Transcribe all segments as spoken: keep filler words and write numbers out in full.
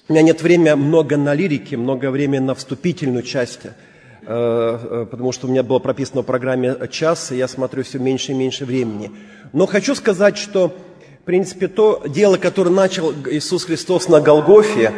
У меня нет времени много на лирике, много времени на вступительную часть, потому что у меня было прописано в программе час, и я смотрю все меньше и меньше времени. Но хочу сказать, что, в принципе, то дело, которое начал Иисус Христос на Голгофе,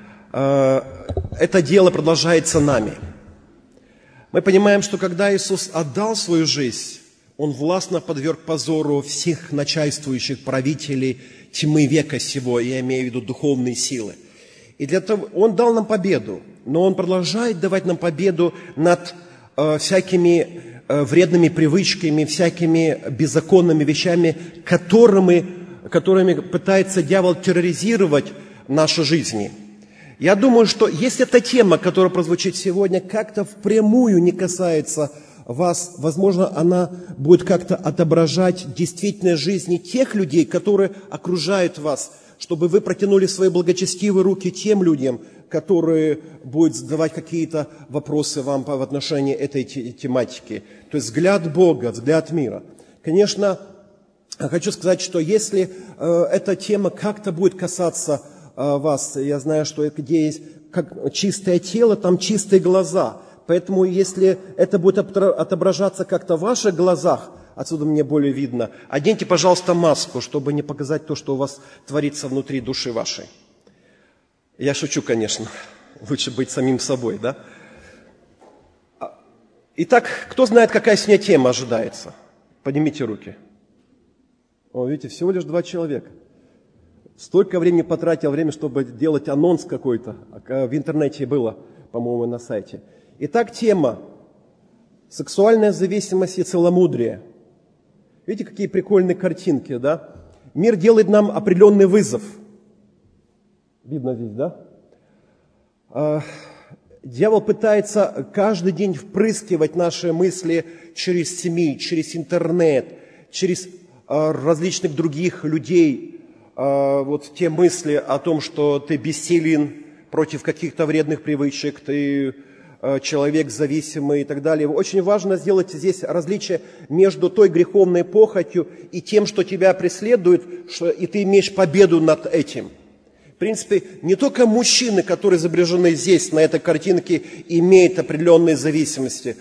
это дело продолжается нами. Мы понимаем, что когда Иисус отдал свою жизнь, Он властно подверг позору всех начальствующих правителей тьмы века сего, я имею в виду духовные силы. И для того Он дал нам победу, но Он продолжает давать нам победу над э, всякими э, вредными привычками, всякими беззаконными вещами, которыми, которыми пытается дьявол терроризировать наши жизни. Я думаю, что если эта тема, которая прозвучит сегодня, как-то впрямую не касается вас, возможно, она будет как-то отображать действительно жизни тех людей, которые окружают вас, чтобы вы протянули свои благочестивые руки тем людям, которые будут задавать какие-то вопросы вам в отношении этой тематики. То есть взгляд Бога, взгляд мира. Конечно, хочу сказать, что если э, эта тема как-то будет касаться э, вас, я знаю, что где есть как чистое тело, там чистые глаза. Поэтому если это будет отображаться как-то в ваших глазах, отсюда мне более видно, оденьте, пожалуйста, маску, чтобы не показать то, что у вас творится внутри души вашей. Я шучу, конечно. Лучше быть самим собой, да? Итак, кто знает, какая сегодня тема ожидается? Поднимите руки. О, видите, всего лишь два человека. Столько времени потратил, время, чтобы делать анонс какой-то. В интернете было, по-моему, на сайте. Итак, тема «Сексуальная зависимость и целомудрие». Видите, какие прикольные картинки, да? Мир делает нам определенный вызов. Видно здесь, да? А, дьявол пытается каждый день впрыскивать наши мысли через СМИ, через интернет, через а, различных других людей. А, вот те мысли о том, что ты бессилен против каких-то вредных привычек, ты человек зависимый и так далее. Очень важно сделать здесь различие между той греховной похотью и тем, что тебя преследует, и ты имеешь победу над этим. В принципе, не только мужчины, которые изображены здесь, на этой картинке, имеют определенные зависимости.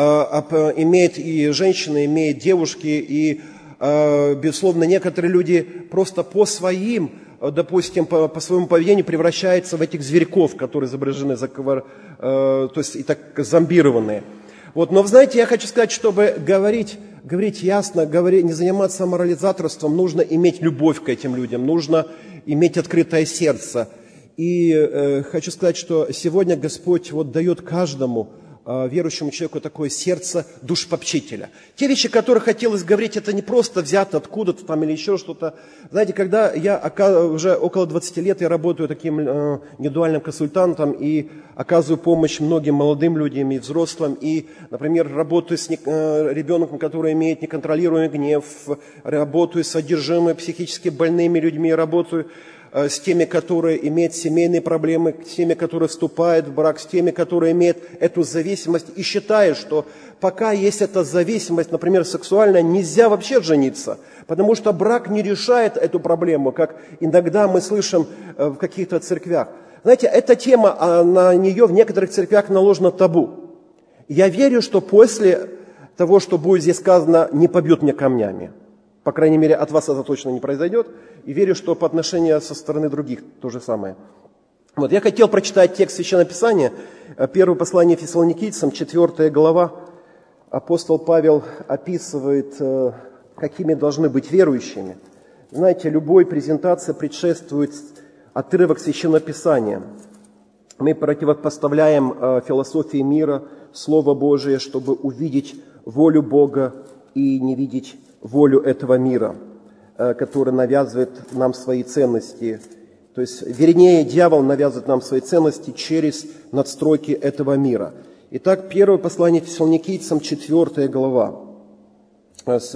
Имеют и женщины, имеют девушки, и, безусловно, некоторые люди просто по своим, допустим, по, по своему поведению превращаются в этих зверьков, которые изображены, заковар, э, то есть и так зомбированные. Вот, но, вы знаете, я хочу сказать, чтобы говорить, говорить ясно, говорить, не заниматься морализаторством, нужно иметь любовь к этим людям, нужно иметь открытое сердце. И э, хочу сказать, что сегодня Господь вот дает каждому верующему человеку такое сердце душепопечителя. Те вещи, о которых хотелось говорить, это не просто взято откуда-то там или еще что-то. Знаете, когда я уже около двадцати лет, я работаю таким э, индивидуальным консультантом и оказываю помощь многим молодым людям и взрослым. И, например, работаю с не, э, ребенком, который имеет неконтролируемый гнев, работаю с одержимыми, психически больными людьми, работаю с теми, которые имеют семейные проблемы, с теми, которые вступают в брак, с теми, которые имеют эту зависимость, и считаю, что пока есть эта зависимость, например, сексуальная, нельзя вообще жениться, потому что брак не решает эту проблему, как иногда мы слышим в каких-то церквях. Знаете, эта тема, на нее в некоторых церквях наложено табу. Я верю, что после того, что будет здесь сказано, не побьют меня камнями. По крайней мере, от вас это точно не произойдет. И верю, что по отношению со стороны других то же самое. Вот, я хотел прочитать текст Священного Писания, первое послание Фессалоникийцам, четвёртая глава. Апостол Павел описывает, какими должны быть верующими. Знаете, любой презентации предшествует отрывок Священного Писания. Мы противопоставляем философии мира, Слово Божие, чтобы увидеть волю Бога и не видеть волю этого мира, который навязывает нам свои ценности. То есть, вернее, дьявол навязывает нам свои ценности через надстройки этого мира. Итак, первое послание Фессалоникийцам, четвёртая глава, с,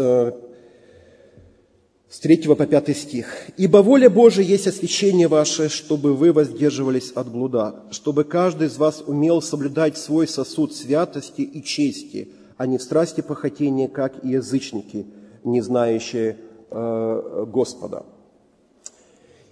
с третьего по пятый стих. «Ибо воля Божия есть освящение ваше, чтобы вы воздерживались от блуда, чтобы каждый из вас умел соблюдать свой сосуд святости и чести, а не в страсти похотения, как и язычники, не знающие э, Господа».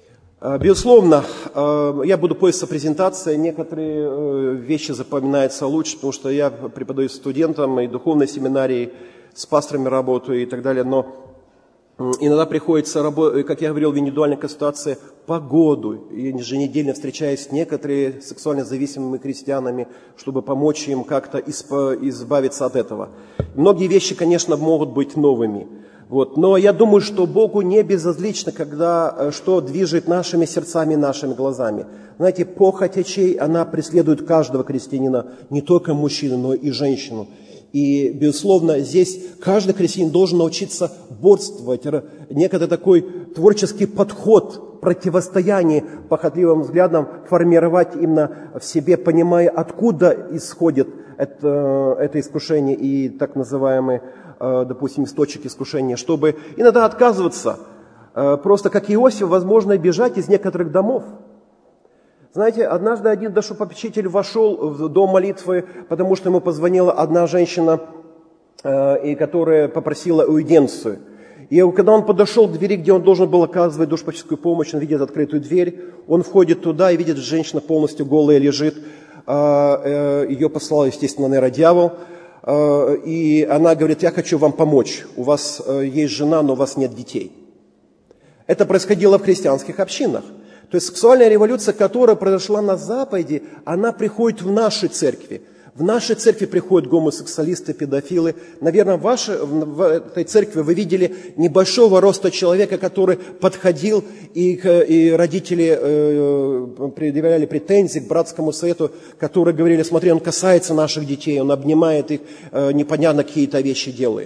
Безусловно, я буду пользоваться презентацией, некоторые вещи запоминаются лучше, потому что я преподаю студентам и духовной семинарии, с пасторами работаю и так далее, но иногда приходится работать, как я говорил, в индивидуальной консультации по году, и еженедельно встречаюсь с некоторыми сексуально зависимыми крестьянами, чтобы помочь им как-то избавиться от этого. Многие вещи, конечно, могут быть новыми. Вот. Но я думаю, что Богу не безразлично, когда, что движет нашими сердцами, нашими глазами. Знаете, похоть очей, она преследует каждого христианина, не только мужчину, но и женщину. И, безусловно, здесь каждый христианин должен научиться борствовать, некогда такой творческий подход, противостояние похотливым взглядам формировать именно в себе, понимая, откуда исходит это, это искушение и так называемый, допустим, источник искушения, чтобы иногда отказываться, просто как Иосиф, возможно, бежать из некоторых домов. Знаете, однажды один душепопечитель вошел в дом молитвы, потому что ему позвонила одна женщина, и которая попросила аудиенцию. И когда он подошел к двери, где он должен был оказывать душепопечительскую помощь, он видит открытую дверь, он входит туда и видит, женщина полностью голая лежит. Ее послал, естественно, наверное, дьявол. И она говорит: я хочу вам помочь, у вас есть жена, но у вас нет детей. Это происходило в христианских общинах. То есть сексуальная революция, которая произошла на Западе, она приходит в наши церкви. В нашей церкви приходят гомосексуалисты, педофилы. Наверное, в, вашей, в этой церкви вы видели небольшого роста человека, который подходил, и, и родители э, предъявляли претензии к братскому совету, которые говорили: смотри, он касается наших детей, он обнимает их, э, непонятно какие-то вещи делает.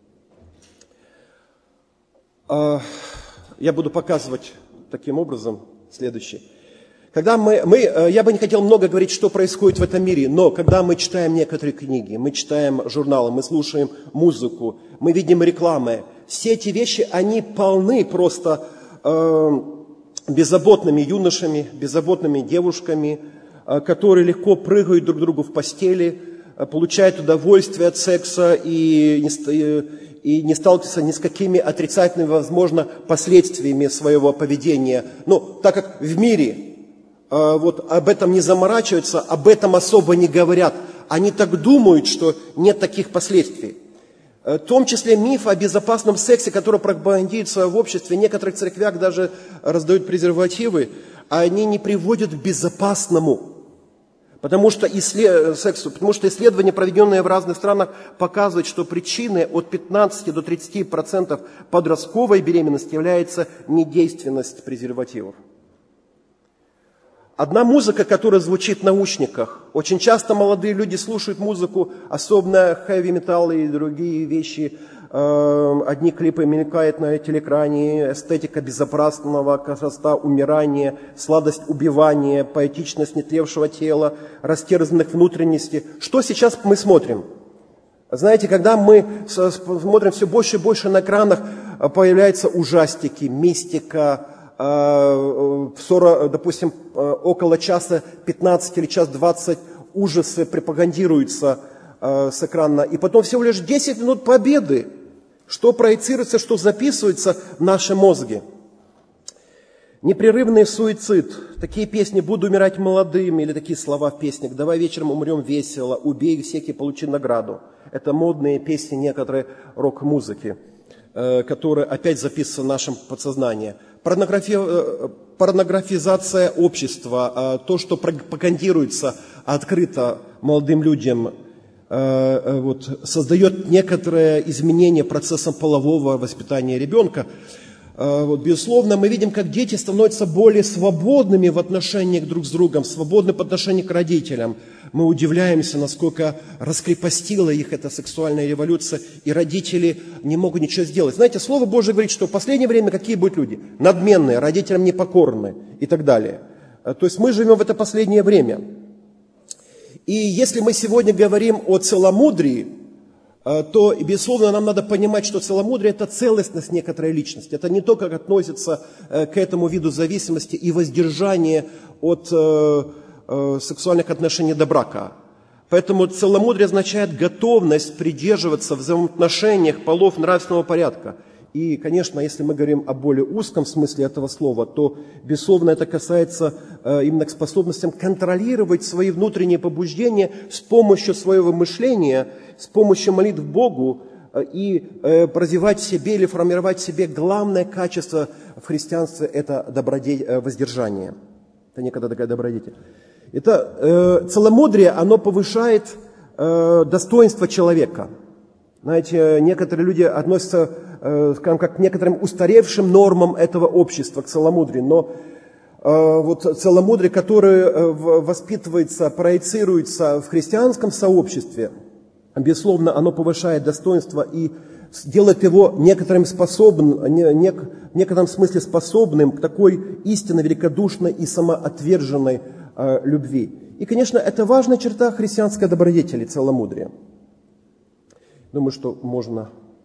Э, я буду показывать таким образом следующее. Когда мы, мы, я бы не хотел много говорить, что происходит в этом мире, но когда мы читаем некоторые книги, мы читаем журналы, мы слушаем музыку, мы видим рекламы, все эти вещи, они полны просто э, беззаботными юношами, беззаботными девушками, э, которые легко прыгают друг к другу в постели, э, получают удовольствие от секса и не, и не сталкиваются ни с какими отрицательными, возможно, последствиями своего поведения. Но так как в мире вот об этом не заморачиваются, об этом особо не говорят. Они так думают, что нет таких последствий. В том числе миф о безопасном сексе, который пропагандируется в обществе. В некоторых церквях даже раздают презервативы, а они не приводят к безопасному. Потому что, исслед... сексу, потому что исследования, проведенные в разных странах, показывают, что причиной от пятнадцати до тридцати процентов подростковой беременности является недейственность презервативов. Одна музыка, которая звучит в наушниках. Очень часто молодые люди слушают музыку, особенно хэви-металл и другие вещи. Одни клипы мелькают на телекране, эстетика безобразного, красота умирания, сладость убивания, поэтичность нетлевшего тела, растерзанных внутренностей. Что сейчас мы смотрим? Знаете, когда мы смотрим все больше и больше на экранах, появляются ужастики, мистика, сорок, допустим, около часа пятнадцать или час двадцать ужасы пропагандируются с экрана, и потом всего лишь десять минут победы, что проецируется, что записывается в нашем мозге. Непрерывный суицид, такие песни «Буду умирать молодым» или такие слова в песнях «Давай вечером умрем весело», «Убей всякий, получи награду». Это модные песни некоторой рок-музыки, которые опять записаны в нашем подсознании. Порнографи... Порнографизация общества, то, что пропагандируется открыто молодым людям, вот, создает некоторые изменения процессом полового воспитания ребенка. Вот, безусловно, мы видим, как дети становятся более свободными в отношениях друг с другом, свободны по отношению к родителям. Мы удивляемся, насколько раскрепостила их эта сексуальная революция, и родители не могут ничего сделать. Знаете, Слово Божие говорит, что в последнее время какие будут люди? Надменные, родителям непокорные и так далее. То есть мы живем в это последнее время. И если мы сегодня говорим о целомудрии, то, безусловно, нам надо понимать, что целомудрие – это целостность некоторой личности. Это не то, как относится к этому виду зависимости и воздержание от сексуальных отношений до брака. Поэтому целомудрие означает готовность придерживаться в взаимоотношениях полов нравственного порядка. И, конечно, если мы говорим о более узком смысле этого слова, то, безусловно, это касается э, именно к способностям контролировать свои внутренние побуждения с помощью своего мышления, с помощью молитв Богу э, и э, развивать в себе или формировать в себе главное качество в христианстве – это добродетель, э, воздержание. Это некогда такая добродетель. Это э, целомудрие, оно повышает э, достоинство человека. Знаете, некоторые люди относятся, э, скажем, как к некоторым устаревшим нормам этого общества, к целомудрию. Но э, вот целомудрие, которое э, воспитывается, проецируется в христианском сообществе, безусловно, оно повышает достоинство и делает его некоторым способным, не, не, в некотором смысле способным к такой истинно великодушной и самоотверженной э, любви. И, конечно, это важная черта христианской добродетели, целомудрия. Думаю, что можно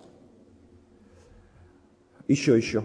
еще, еще.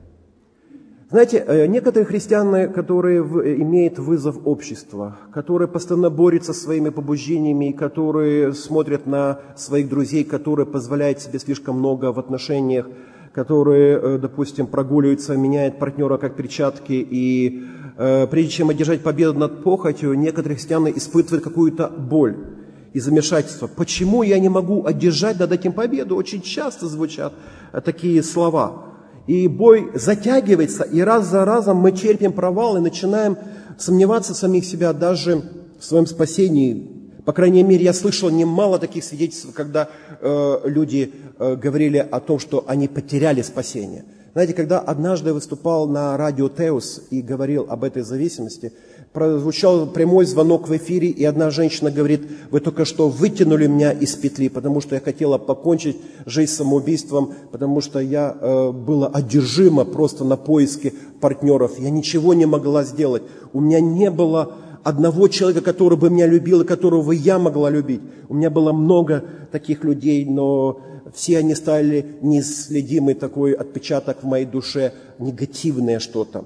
Знаете, некоторые христиане, которые имеют вызов общества, которые постоянно борются со своими побуждениями, которые смотрят на своих друзей, которые позволяют себе слишком много в отношениях, которые, допустим, прогуливаются, меняют партнера как перчатки, и прежде чем одержать победу над похотью, некоторые христиане испытывают какую-то боль и замешательство. Почему я не могу одержать над этим победу? Очень часто звучат такие слова. И бой затягивается, и раз за разом мы черпим провал и начинаем сомневаться в самих себя, даже в своем спасении. По крайней мере, я слышал немало таких свидетельств, когда э, люди э, говорили о том, что они потеряли спасение. Знаете, когда однажды выступал на радио Теос и говорил об этой зависимости, прозвучал прямой звонок в эфире, и одна женщина говорит: вы только что вытянули меня из петли, потому что я хотела покончить жизнь самоубийством, потому что я э, была одержима просто на поиске партнеров. Я ничего не могла сделать. У меня не было одного человека, который бы меня любил и которого я могла любить. У меня было много таких людей, но все они стали неследимый такой отпечаток в моей душе, негативное что-то.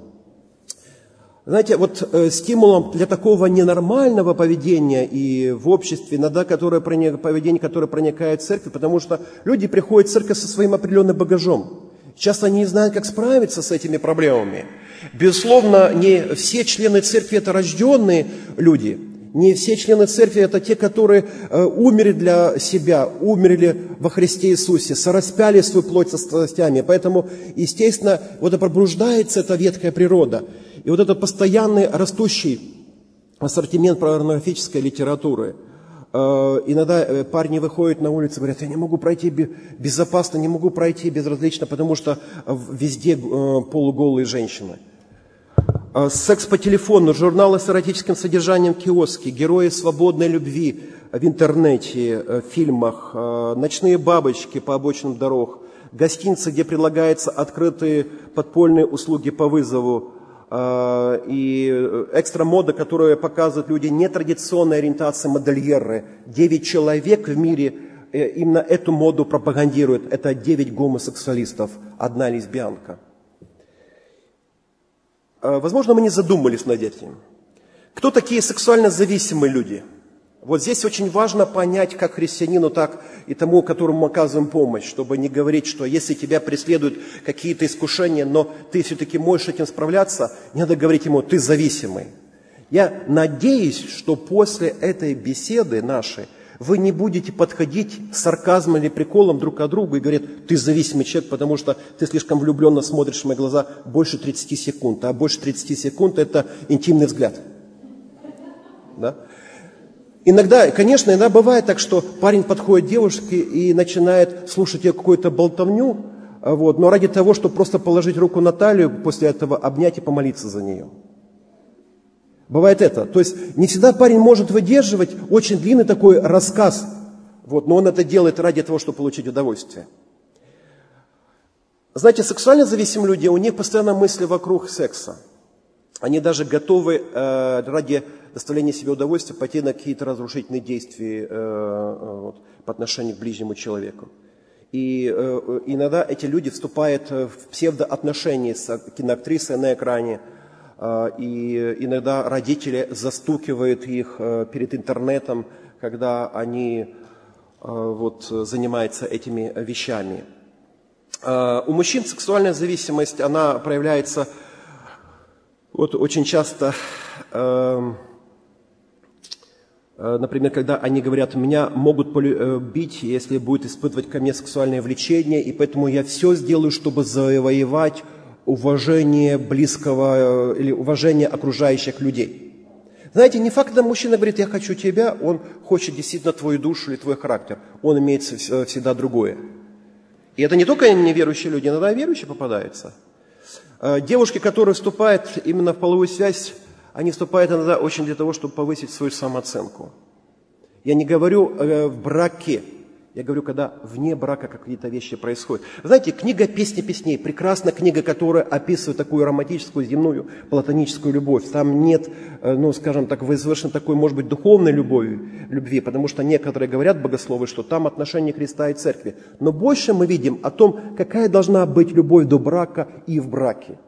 Знаете, вот э, стимулом для такого ненормального поведения и в обществе, иногда которое, поведение, которое проникает в церковь, потому что люди приходят в церковь со своим определенным багажом. Часто они не знают, как справиться с этими проблемами. Безусловно, не все члены церкви – это рожденные люди. Не все члены церкви – это те, которые э, умерли для себя, умерли во Христе Иисусе, сораспяли свою плоть со страстями. Поэтому, естественно, вот и пробуждается эта ветхая природа. И вот этот постоянный растущий ассортимент порнографической литературы. Э, иногда парни выходят на улицу и говорят: я не могу пройти безопасно, не могу пройти безразлично, потому что везде э, полуголые женщины. Секс по телефону, журналы с эротическим содержанием в киоске, герои свободной любви в интернете, в фильмах, ночные бабочки по обочинам дорог, гостиницы, где предлагаются открытые подпольные услуги по вызову, и экстра мода, которая показывает люди нетрадиционной ориентации модельеры. Девять человек в мире именно эту моду пропагандируют. Это девять гомосексуалистов, одна лесбиянка. Возможно, мы не задумались над этим. Кто такие сексуально зависимые люди? Вот здесь очень важно понять, как христианину, так и тому, которому мы оказываем помощь, чтобы не говорить, что если тебя преследуют какие-то искушения, но ты все-таки можешь с этим справляться, не надо говорить ему: ты зависимый. Я надеюсь, что после этой беседы нашей вы не будете подходить с сарказмом или приколом друг к другу и говорить: ты зависимый человек, потому что ты слишком влюбленно смотришь в мои глаза больше тридцати секунд. А больше тридцати секунд – это интимный взгляд. Да? Иногда, конечно, иногда бывает так, что парень подходит к девушке и начинает слушать ее какую-то болтовню, вот, но ради того, чтобы просто положить руку на талию, после этого обнять и помолиться за нее. Бывает это. То есть не всегда парень может выдерживать очень длинный такой рассказ, вот, но он это делает ради того, чтобы получить удовольствие. Знаете, сексуально зависимые люди, у них постоянно мысли вокруг секса. Они даже готовы э, ради доставления себе удовольствия пойти на какие-то разрушительные действия э, вот, по отношению к ближнему человеку. И э, иногда эти люди вступают в псевдоотношения с киноактрисой на экране, и иногда родители застукивают их перед интернетом, когда они вот занимаются этими вещами. У мужчин сексуальная зависимость, она проявляется вот очень часто, например, когда они говорят, меня могут бить, если будет испытывать ко мне сексуальное влечение, и поэтому я все сделаю, чтобы завоевать уважение близкого или уважение окружающих людей. Знаете, не факт, когда мужчина говорит, я хочу тебя, он хочет действительно твою душу или твой характер. Он имеет всегда другое. И это не только неверующие люди, иногда верующие попадаются. Девушки, которые вступают именно в половую связь, они вступают иногда очень для того, чтобы повысить свою самооценку. Я не говорю э, в браке, я говорю, когда вне брака какие-то вещи происходят. Знаете, книга «Песни песней» – прекрасная книга, которая описывает такую романтическую, земную, платоническую любовь. Там нет, э, ну, скажем так, возвышенной такой, может быть, духовной любови, любви, потому что некоторые говорят, богословы, что там отношения Христа и Церкви. Но больше мы видим о том, какая должна быть любовь до брака и в браке.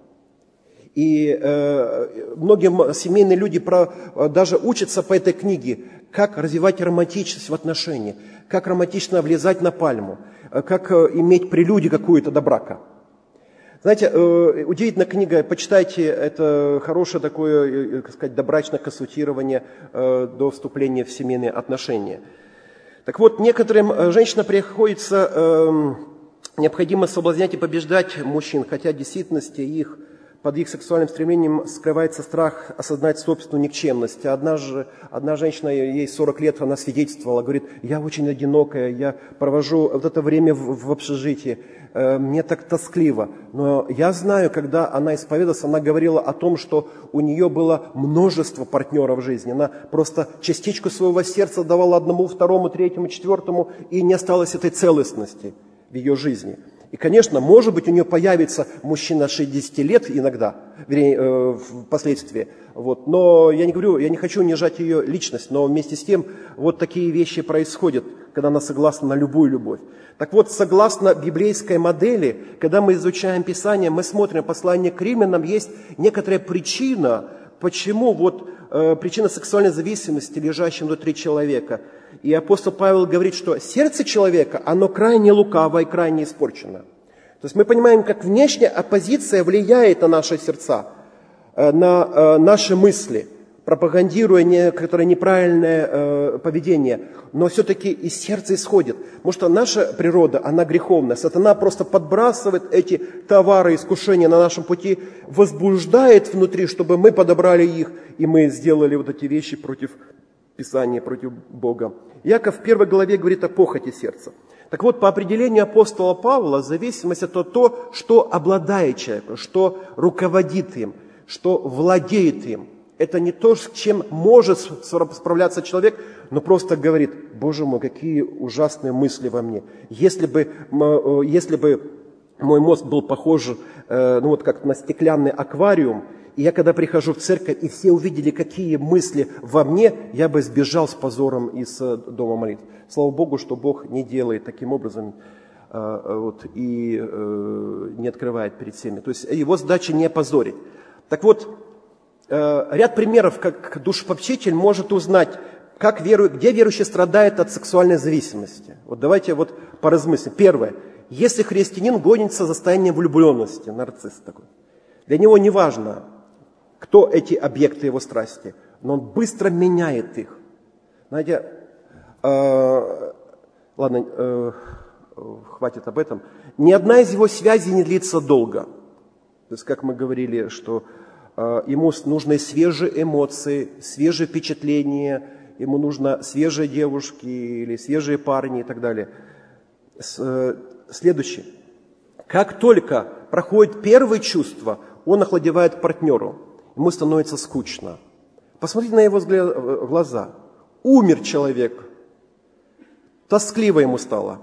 И э, многие семейные люди про, даже учатся по этой книге, как развивать романтичность в отношениях, как романтично влезать на пальму, как э, иметь прелюдию какую-то до брака. Знаете, э, удивительная книга, почитайте, это хорошее такое, как сказать, добрачное консультирование э, до вступления в семейные отношения. Так вот, некоторым женщинам приходится э, необходимо соблазнять и побеждать мужчин, хотя в действительности их под их сексуальным стремлением скрывается страх осознать собственную никчемность. Одна, же, одна женщина, ей сорок лет, она свидетельствовала, говорит, я очень одинокая, я провожу вот это время в, в общежитии, э, мне так тоскливо. Но я знаю, когда она исповедовалась, она говорила о том, что у нее было множество партнеров в жизни. Она просто частичку своего сердца давала одному, второму, третьему, четвертому, и не осталось этой целостности в ее жизни. И, конечно, может быть, у нее появится мужчина шестидесяти лет иногда, вернее, э, впоследствии. Вот. Но я не говорю, я не хочу унижать ее личность, но вместе с тем вот такие вещи происходят, когда она согласна на любую любовь. Так вот, согласно библейской модели, когда мы изучаем Писание, мы смотрим послание к римлянам, есть некоторая причина, почему вот э, причина сексуальной зависимости, лежащая внутри человека. И апостол Павел говорит, что сердце человека, оно крайне лукаво и крайне испорчено. То есть мы понимаем, как внешняя оппозиция влияет на наши сердца, на наши мысли, пропагандируя некоторое неправильное поведение. Но все-таки из сердца исходит. Потому что наша природа, она греховная. Сатана просто подбрасывает эти товары, искушения на нашем пути, возбуждает внутри, чтобы мы подобрали их, и мы сделали вот эти вещи против Писание против Бога. Яков в первой главе говорит о похоти сердца. Так вот, по определению апостола Павла, зависимость – это то, что обладает человеком, что руководит им, что владеет им. Это не то, с чем может справляться человек, но просто говорит, Боже мой, какие ужасные мысли во мне. Если бы, если бы мой мозг был похож, ну вот как на стеклянный аквариум, и я, когда прихожу в церковь, и все увидели, какие мысли во мне, я бы сбежал с позором из дома молитв. Слава Богу, что Бог не делает таким образом вот, и не открывает перед всеми. То есть его задача не опозорить. Так вот, ряд примеров, как душепопечитель может узнать, как веру, где верующий страдает от сексуальной зависимости. Вот давайте вот поразмыслим. Первое. Если христианин гонится за состоянием влюбленности, нарцисс такой, для него не важно, кто эти объекты его страсти, но он быстро меняет их. Знаете, э, ладно, э, хватит об этом. Ни одна из его связей не длится долго. То есть, как мы говорили, что э, ему нужны свежие эмоции, свежие впечатления, ему нужны свежие девушки или свежие парни и так далее. С, э, следующее. Как только проходит первые чувства, он охладевает к партнеру. Ему становится скучно. Посмотрите на его глаза. Умер человек. Тоскливо ему стало.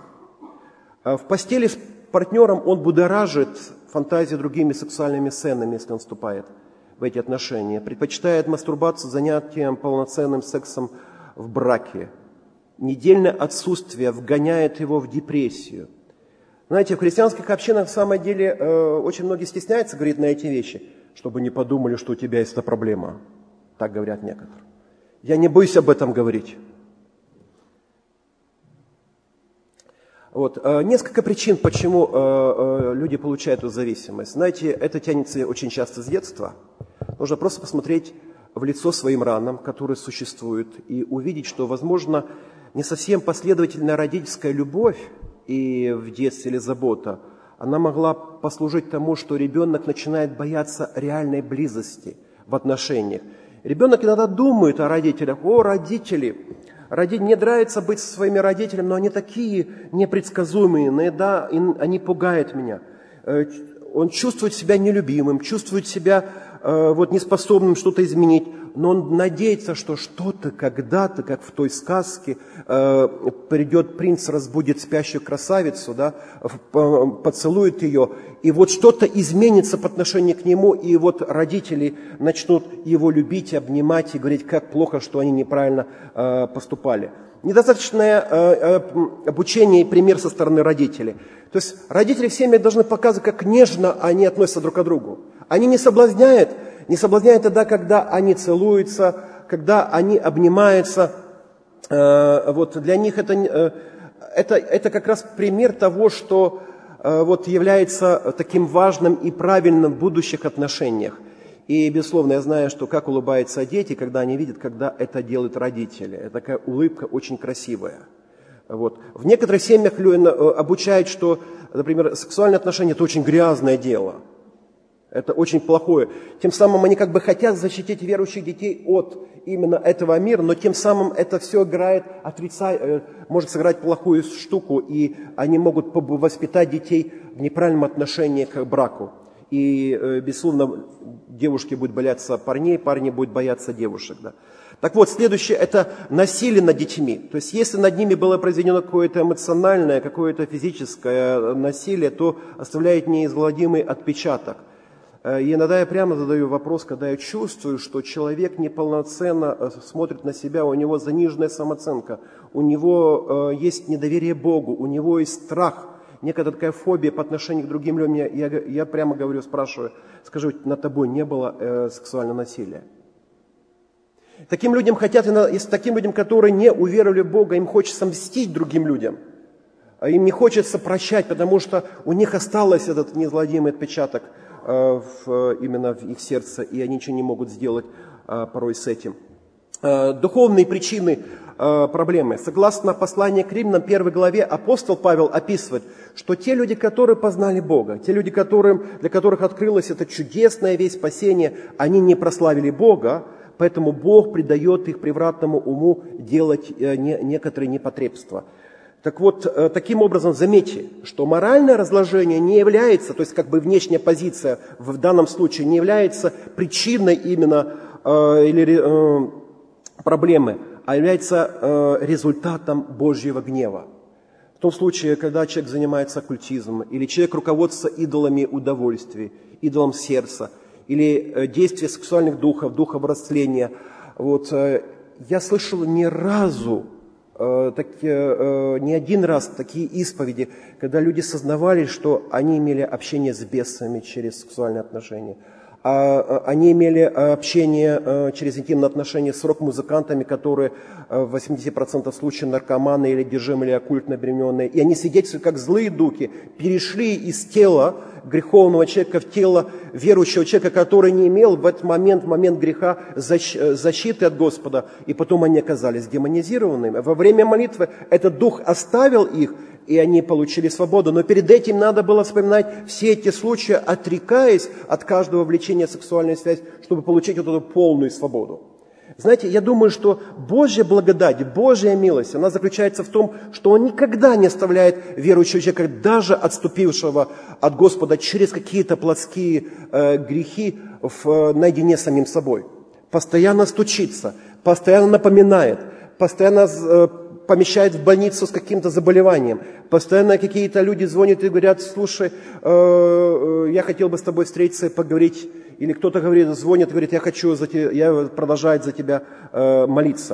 В постели с партнером он будоражит фантазии другими сексуальными сценами, если он вступает в эти отношения. Предпочитает мастурбацию занятием полноценным сексом в браке. Недельное отсутствие вгоняет его в депрессию. Знаете, в христианских общинах, в самом деле, э, очень многие стесняются говорить на эти вещи, чтобы не подумали, что у тебя есть эта проблема. Так говорят некоторые. Я не боюсь об этом говорить. Вот. Несколько причин, почему люди получают эту зависимость. Знаете, это тянется очень часто с детства. Нужно просто посмотреть в лицо своим ранам, которые существуют, и увидеть, что, возможно, не совсем последовательная родительская любовь и в детстве или забота, она могла послужить тому, что ребенок начинает бояться реальной близости в отношениях. Ребенок иногда думает о родителях: о, родители, родители, мне нравится быть со своими родителями, но они такие непредсказуемые, иногда они пугают меня. Он чувствует себя нелюбимым, чувствует себя вот, неспособным что-то изменить, но он надеется, что что-то когда-то, как в той сказке, придет принц, разбудит спящую красавицу, да, поцелует ее, и вот что-то изменится по отношению к нему, и вот родители начнут его любить, обнимать и говорить, как плохо, что они неправильно поступали. Недостаточное обучение и пример со стороны родителей. То есть родители в семье должны показывать, как нежно они относятся друг к другу. Они не соблазняют, не соблазняют тогда, когда они целуются, когда они обнимаются. Вот для них это, это, это как раз пример того, что вот является таким важным и правильным в будущих отношениях. И, безусловно, я знаю, что как улыбаются дети, когда они видят, когда это делают родители. Это такая улыбка очень красивая. Вот. В некоторых семьях обучают, что, например, сексуальные отношения – это очень грязное дело. Это очень плохое. Тем самым они как бы хотят защитить верующих детей от именно этого мира, но тем самым это все играет, отрицает, может сыграть плохую штуку, и они могут воспитать детей в неправильном отношении к браку. И, безусловно, девушки будут бояться парней, парни будут бояться девушек. Да. Так вот, следующее – это насилие над детьми. То есть, если над ними было произведено какое-то эмоциональное, какое-то физическое насилие, то оставляет неизгладимый отпечаток. И иногда я прямо задаю вопрос, когда я чувствую, что человек неполноценно смотрит на себя, у него заниженная самооценка, у него есть недоверие Богу, у него есть страх, некая такая фобия по отношению к другим людям. Я, я, я прямо говорю, спрашиваю, скажи, над тобой не было э, сексуального насилия? Таким людям хотят, если таким людям, которые не уверовали в Бога, им хочется мстить другим людям. Им не хочется прощать, потому что у них остался этот неизгладимый отпечаток э, в, именно в их сердце, и они ничего не могут сделать э, порой с этим. Э, духовные причины э, проблемы. Согласно посланию к Римлянам, первой главе, апостол Павел описывает, что те люди, которые познали Бога, те люди, которым, для которых открылась эта чудесная весть спасения, они не прославили Бога, поэтому Бог придает их превратному уму делать э, не, некоторые непотребства. Так вот, таким образом, заметьте, что моральное разложение не является, то есть как бы внешняя позиция в данном случае не является причиной именно э, или э, проблемы, а является э, результатом Божьего гнева. В том случае, когда человек занимается оккультизмом, или человек руководствуется идолами удовольствий, идолом сердца, или э, действия сексуальных духов, духов растления, вот, э, я слышал ни разу, Так, не один раз такие исповеди, когда люди сознавали, что они имели общение с бесами через сексуальные отношения, они имели общение через интимные отношения с рок-музыкантами, которые в восемьдесят процентов случаев наркоманы или одержимые, или оккультно обремененные, и они свидетельствуют, как злые духи перешли из тела греховного человека в тело верующего человека, который не имел в этот момент, в момент греха защиты от Господа, и потом они оказались демонизированными. Во время молитвы этот дух оставил их, и они получили свободу. Но перед этим надо было вспоминать все эти случаи, отрекаясь от каждого влечения в сексуальную связь, чтобы получить вот эту полную свободу. Знаете, я думаю, что Божья благодать, Божья милость, она заключается в том, что Он никогда не оставляет верующего человека, даже отступившего от Господа через какие-то плотские э, грехи, в, наедине с самим собой. Постоянно стучится, постоянно напоминает, постоянно э, помещает в больницу с каким-то заболеванием. Постоянно какие-то люди звонят и говорят: слушай, э, я хотел бы с тобой встретиться и поговорить. Или кто-то говорит, звонит и говорит: я хочу за тебя, я продолжаю за тебя э, молиться.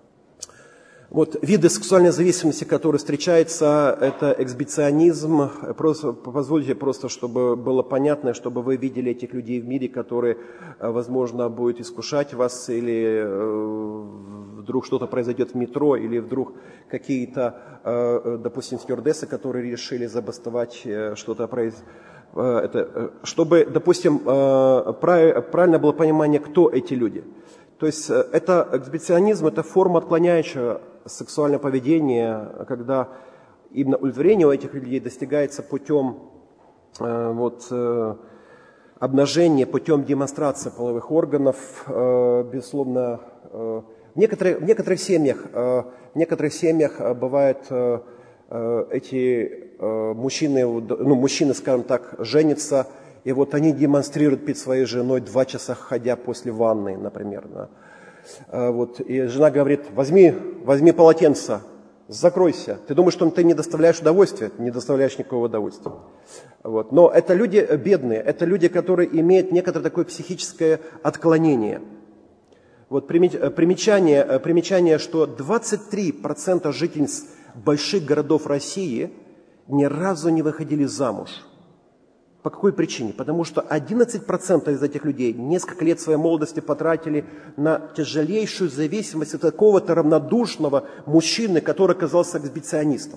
Вот виды сексуальной зависимости, которые встречаются, это эксбиционизм. Просто, позвольте просто, чтобы было понятно, чтобы вы видели этих людей в мире, которые, возможно, будут искушать вас или вдруг что-то произойдет в метро, или вдруг какие-то, э, допустим, стюардессы, которые решили забастовать, э, что-то произойдет. Это, чтобы, допустим, правильно было понимание, кто эти люди. То есть это эксгибиционизм, это форма отклоняющего сексуальное поведение, когда именно удовлетворение у этих людей достигается путем вот, обнажения, путем демонстрации половых органов, безусловно. В некоторых, в некоторых семьях, в некоторых семьях бывает эти мужчины, ну, мужчины, скажем так, женятся, и вот они демонстрируют перед своей женой два часа ходя после ванны, например. Да. Вот, и жена говорит: возьми, возьми полотенце, закройся. Ты думаешь, что ты не доставляешь удовольствия? Не доставляешь никакого удовольствия. Вот. Но это люди бедные, это люди, которые имеют некоторое такое психическое отклонение. Вот примечание, примечание, что двадцать три процента жительниц больших городов России ни разу не выходили замуж. По какой причине? Потому что одиннадцать процентов из этих людей несколько лет своей молодости потратили на тяжелейшую зависимость от какого-то равнодушного мужчины, который оказался эксгибиционистом.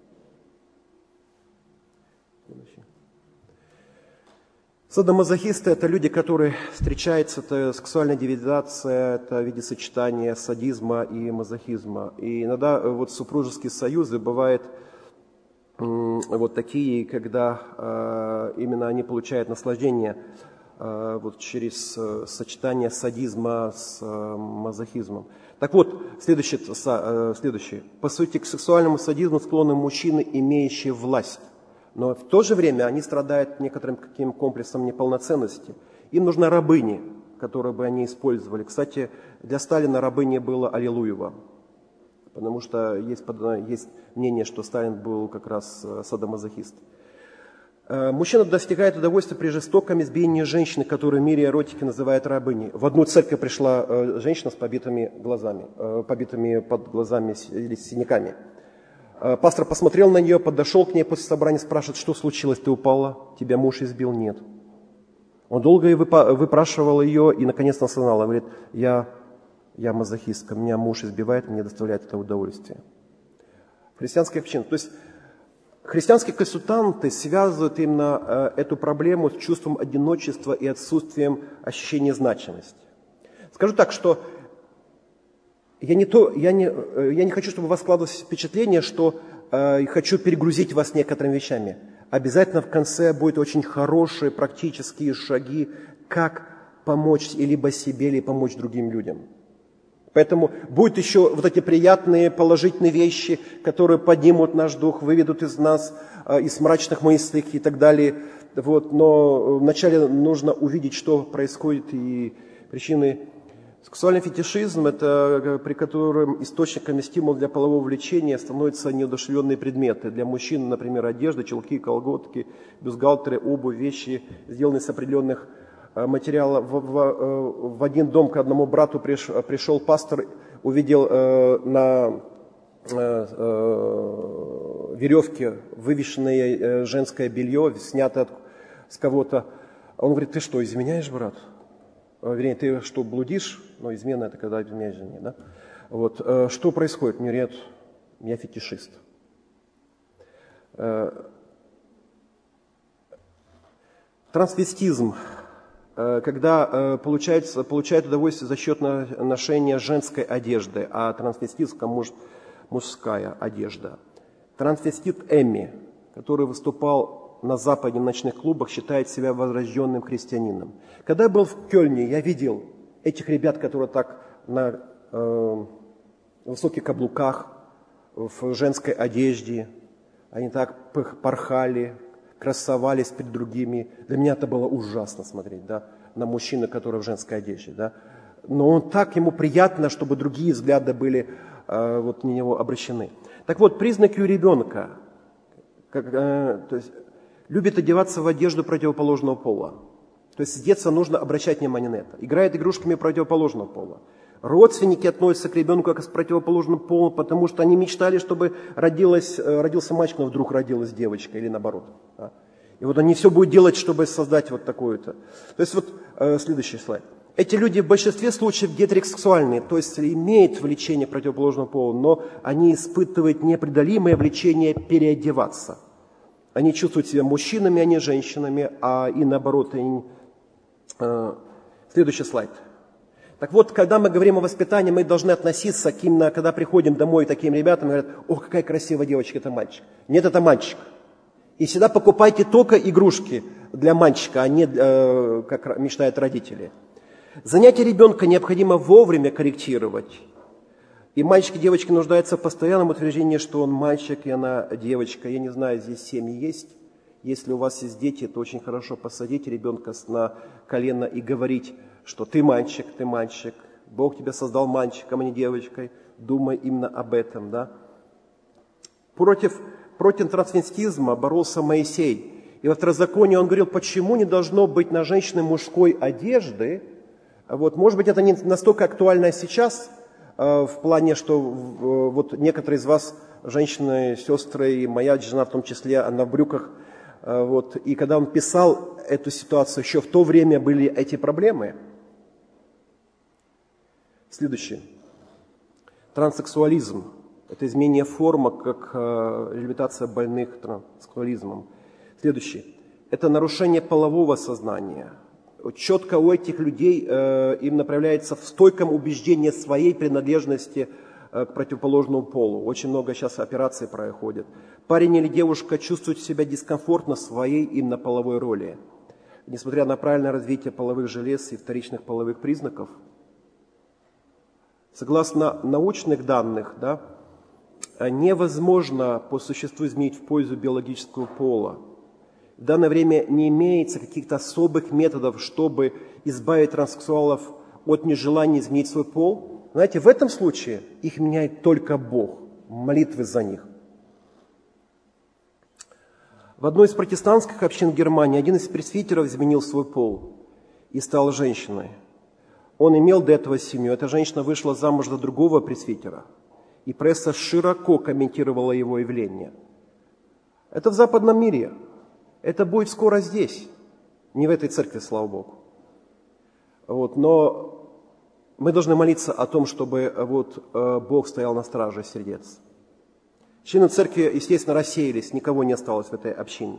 Садомазохисты – это люди, которые встречаются, это сексуальная девиация, это в виде сочетания садизма и мазохизма. И иногда вот супружеские союзы бывают вот такие, когда э, именно они получают наслаждение э, вот через э, сочетание садизма с э, мазохизмом. Так вот, следующее, э, следующее. По сути, к сексуальному садизму склонны мужчины, имеющие власть. Но в то же время они страдают некоторым каким комплексом неполноценности. Им нужна рабыня, которую бы они использовали. Кстати, для Сталина рабыней было Аллилуева. Потому что есть, есть мнение, что Сталин был как раз садомазохист. Мужчина достигает удовольствия при жестоком избиении женщины, которую в мире эротики называют рабыней. В одну церковь пришла женщина с побитыми глазами, побитыми под глазами или синяками. Пастор посмотрел на нее, подошел к ней после собрания, спрашивает: что случилось, ты упала, тебя муж избил? Нет. Он долго выпрашивал ее и наконец-то осознал, говорит: я... Я мазохистка, меня муж избивает, мне доставляет это удовольствие. Христианская община. То есть христианские консультанты связывают именно э, эту проблему с чувством одиночества и отсутствием ощущения значимости. Скажу так, что я не, то, я не, я не хочу, чтобы у вас складывалось впечатление, что э, хочу перегрузить вас некоторыми вещами. Обязательно в конце будут очень хорошие практические шаги, как помочь либо себе, либо помочь другим людям. Поэтому будут еще вот эти приятные, положительные вещи, которые поднимут наш дух, выведут из нас, э, из мрачных мыслей и так далее. Вот. Но вначале нужно увидеть, что происходит, и причины. Сексуальный фетишизм – это при котором источниками стимула для полового влечения становятся неодушевленные предметы. Для мужчин, например, одежда, чулки, колготки, бюстгальтеры, обувь, вещи, сделанные с определенных материала. В, в, в один дом к одному брату приш, пришел пастор, увидел э, на э, э, веревке вывешенное э, женское белье, снятое от, с кого-то. Он говорит: ты что, изменяешь, брат? Вернее, ты что, блудишь? Ну, измена – это когда изменяешь жене, да? Вот. Э, что происходит? Мне говорят: я фетишист. Э, трансвестизм. Когда получается, получает удовольствие за счет ношения женской одежды, а трансвеститка муж, мужская одежда. Трансвестит Эмми, который выступал на Западе в ночных клубах, считает себя возрожденным христианином. Когда я был в Кёльне, я видел этих ребят, которые так на э, высоких каблуках, в женской одежде, они так порхали, красовались перед другими. Для меня это было ужасно смотреть, да, на мужчину, который в женской одежде, да. Но он так, ему приятно, чтобы другие взгляды были э, вот на него обращены. Так вот, признаки у ребенка, как, э, то есть, любит одеваться в одежду противоположного пола. То есть с детства нужно обращать внимание на это. Играет игрушками противоположного пола. Родственники относятся к ребенку как с противоположным полом, потому что они мечтали, чтобы родилась, родился мальчик, но вдруг родилась девочка, или наоборот. Да? И вот они все будут делать, чтобы создать вот такую-то. То есть вот э, следующий слайд. Эти люди в большинстве случаев гетеросексуальные, то есть имеют влечение к противоположному полу, но они испытывают непреодолимое влечение переодеваться. Они чувствуют себя мужчинами, а не женщинами, а и наоборот. Они... Следующий слайд. Так вот, когда мы говорим о воспитании, мы должны относиться к именно, когда приходим домой к таким ребятам, говорят: о, какая красивая девочка, это мальчик. Нет, это мальчик. И всегда покупайте только игрушки для мальчика, а не, э, как мечтают родители. Занятия ребенка необходимо вовремя корректировать. И мальчики и девочки нуждаются в постоянном утверждении, что он мальчик и она девочка. Я не знаю, здесь семьи есть. Если у вас есть дети, то очень хорошо посадить ребенка на колено и говорить, что ты мальчик, ты мальчик. Бог тебя создал мальчиком, а не девочкой. Думай именно об этом. Да? Против, против трансвестизма боролся Моисей. И во Второзаконии он говорил, почему не должно быть на женщине мужской одежды. Вот, может быть, это не настолько актуально сейчас, э, в плане, что э, вот некоторые из вас, женщины, сестры, и моя жена в том числе, она в брюках. Э, вот, и когда он писал эту ситуацию, еще в то время были эти проблемы. Следующее. Транссексуализм. Это изменение формы, как э, реабилитация больных транссексуализмом. Следующее. Это нарушение полового сознания. Четко у этих людей э, им направляется в стойком убеждении своей принадлежности э, к противоположному полу. Очень много сейчас операций происходит. Парень или девушка чувствуют себя дискомфортно в своей именно половой роли. Несмотря на правильное развитие половых желез и вторичных половых признаков, согласно научных данных, да, невозможно по существу изменить в пользу биологического пола. В данное время не имеется каких-то особых методов, чтобы избавить транссексуалов от нежелания изменить свой пол. Знаете, в этом случае их меняет только Бог, молитвы за них. В одной из протестантских общин в Германии один из пресвитеров изменил свой пол и стал женщиной. Он имел до этого семью. Эта женщина вышла замуж за другого пресвитера. И пресса широко комментировала его явление. Это в западном мире. Это будет скоро здесь, не в этой церкви, слава Богу. Вот, но мы должны молиться о том, чтобы вот, Бог стоял на страже сердец. Члены церкви, естественно, рассеялись, никого не осталось в этой общине.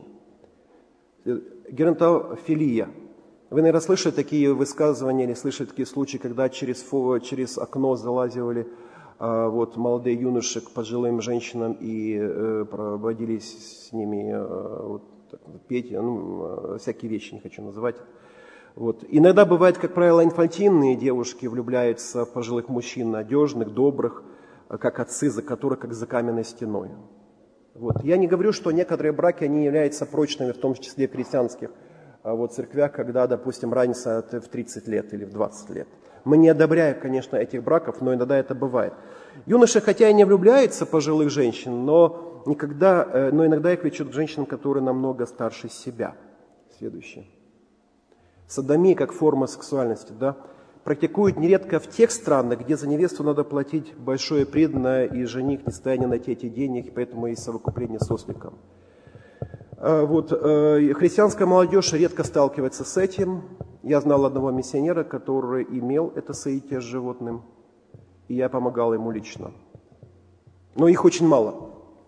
Геронтофилия. Вы, наверное, слышали такие высказывания или слышали такие случаи, когда через, через окно залазили вот, молодые юноши к пожилым женщинам и э, проводились с ними э, вот, петь, ну, всякие вещи не хочу называть. Вот. Иногда бывает, как правило, инфантильные девушки влюбляются в пожилых мужчин, надежных, добрых, как отцы, за которых как за каменной стеной. Вот. Я не говорю, что некоторые браки они являются прочными, в том числе в христианских вот, церквях, когда, допустим, разница в тридцать лет или в двадцать лет. Мы не одобряем, конечно, этих браков, но иногда это бывает. Юноши, хотя и не влюбляются в пожилых женщин, но, никогда, но иногда их влечет к женщинам, которые намного старше себя. Следующее. Содомия как форма сексуальности, да, практикуют нередко в тех странах, где за невесту надо платить большое преданное, и жених не в состоянии найти эти деньги, поэтому есть совокупление с осликом. Вот, христианская молодежь редко сталкивается с этим. Я знал одного миссионера, который имел это соитие с животным, и я помогал ему лично. Но их очень мало.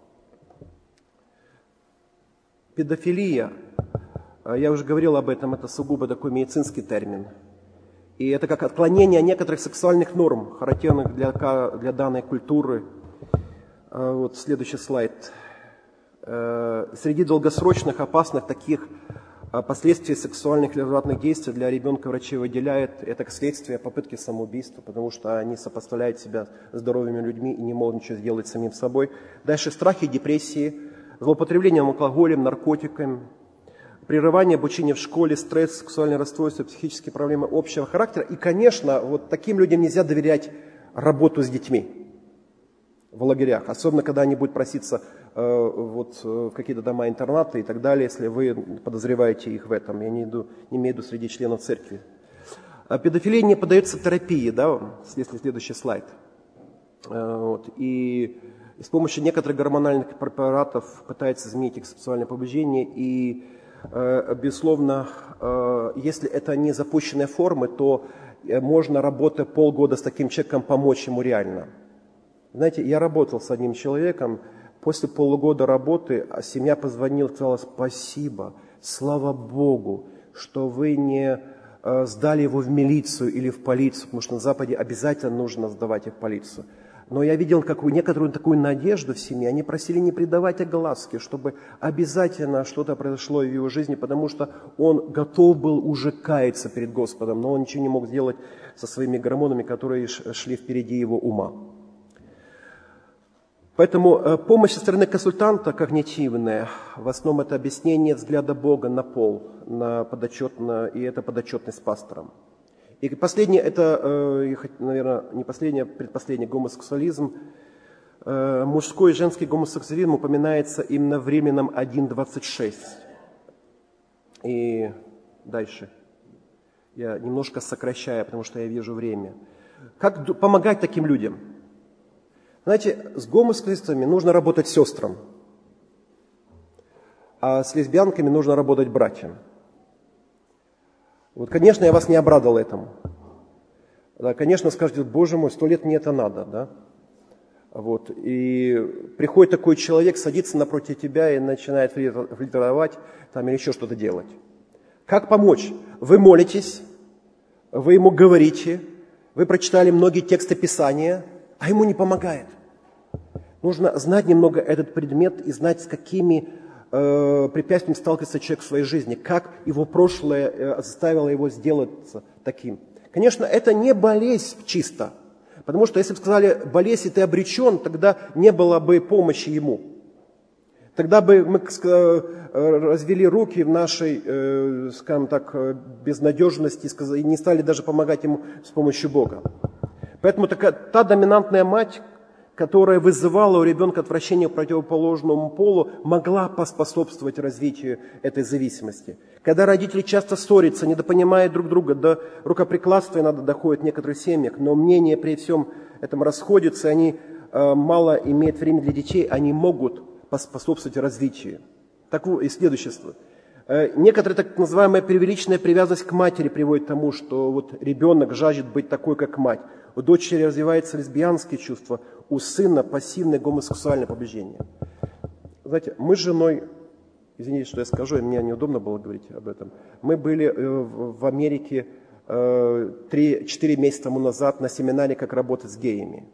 Педофилия, я уже говорил об этом, это сугубо такой медицинский термин. И это как отклонение некоторых сексуальных норм, характерных для, для данной культуры. Вот следующий слайд. Среди долгосрочных, опасных таких последствий сексуальных или развратных действий для ребенка врачи выделяют это как следствие попытки самоубийства, потому что они сопоставляют себя с здоровыми людьми и не могут ничего сделать самим собой. Дальше страхи, депрессии, злоупотребление алкоголем, наркотиками, прерывание обучения в школе, стресс, сексуальные расстройства, психические проблемы общего характера. И, конечно, вот таким людям нельзя доверять работу с детьми в лагерях, особенно когда они будут проситься э, вот, в какие-то дома-интернаты и так далее, если вы подозреваете их в этом. Я не, иду, не имею в виду среди членов церкви. А педофилия не поддается терапии, да, если следующий слайд. Э, вот, и, и с помощью некоторых гормональных препаратов пытается изменить их сексуальное побуждение. И, э, безусловно, э, если это не запущенные формы, то можно, работая полгода с таким человеком, помочь ему реально. Знаете, я работал с одним человеком, после полугода работы семья позвонила и сказала: спасибо, слава Богу, что вы не э, сдали его в милицию или в полицию, потому что на Западе обязательно нужно сдавать их в полицию. Но я видел какую, некоторую такую надежду в семье. Они просили не придавать огласке, чтобы обязательно что-то произошло в его жизни, потому что он готов был уже каяться перед Господом, но он ничего не мог сделать со своими гормонами, которые шли впереди его ума. Поэтому помощь со стороны консультанта когнитивная, в основном это объяснение взгляда Бога на пол, на подотчетно, и это подотчетность пасторам. И последнее, это, наверное, не последнее, а предпоследнее, гомосексуализм. Мужской и женский гомосексуализм упоминается именно в Римлянам один двадцать шесть. И дальше. Я немножко сокращаю, потому что я вижу время. Как помогать таким людям? Знаете, с гомосексуалистами нужно работать сестрам, а с лесбиянками нужно работать братьям. Вот, конечно, я вас не обрадовал этому. Да, конечно, скажете: Боже мой, сто лет мне это надо, да? Вот, и приходит такой человек, садится напротив тебя и начинает флиртовать там, или еще что-то делать. Как помочь? Вы молитесь, вы ему говорите, вы прочитали многие тексты Писания, а ему не помогает. Нужно знать немного этот предмет и знать, с какими э, препятствиями сталкивается человек в своей жизни, как его прошлое э, заставило его сделаться таким. Конечно, это не болезнь чисто, потому что если бы сказали: болезнь, и ты обречен, тогда не было бы помощи ему. Тогда бы мы развели руки в нашей, э, скажем так, безнадежности и не стали даже помогать ему с помощью Бога. Поэтому такая, та доминантная мать, которая вызывала у ребенка отвращение к противоположному полу, могла поспособствовать развитию этой зависимости. Когда родители часто ссорятся, недопонимают друг друга, до рукоприкладства иногда доходит в некоторых семьях, но мнения при всем этом расходятся, они э, мало имеют времени для детей, они могут поспособствовать развитию. Так вот, и следующее. Э, некоторая так называемая преувеличенная привязанность к матери приводит к тому, что вот ребенок жаждет быть такой, как мать. У дочери развиваются лесбиянские чувства, у сына пассивное гомосексуальное побуждение. Знаете, мы с женой, извините, что я скажу, мне неудобно было говорить об этом, мы были в Америке три-четыре месяца тому назад на семинаре «Как работать с геями».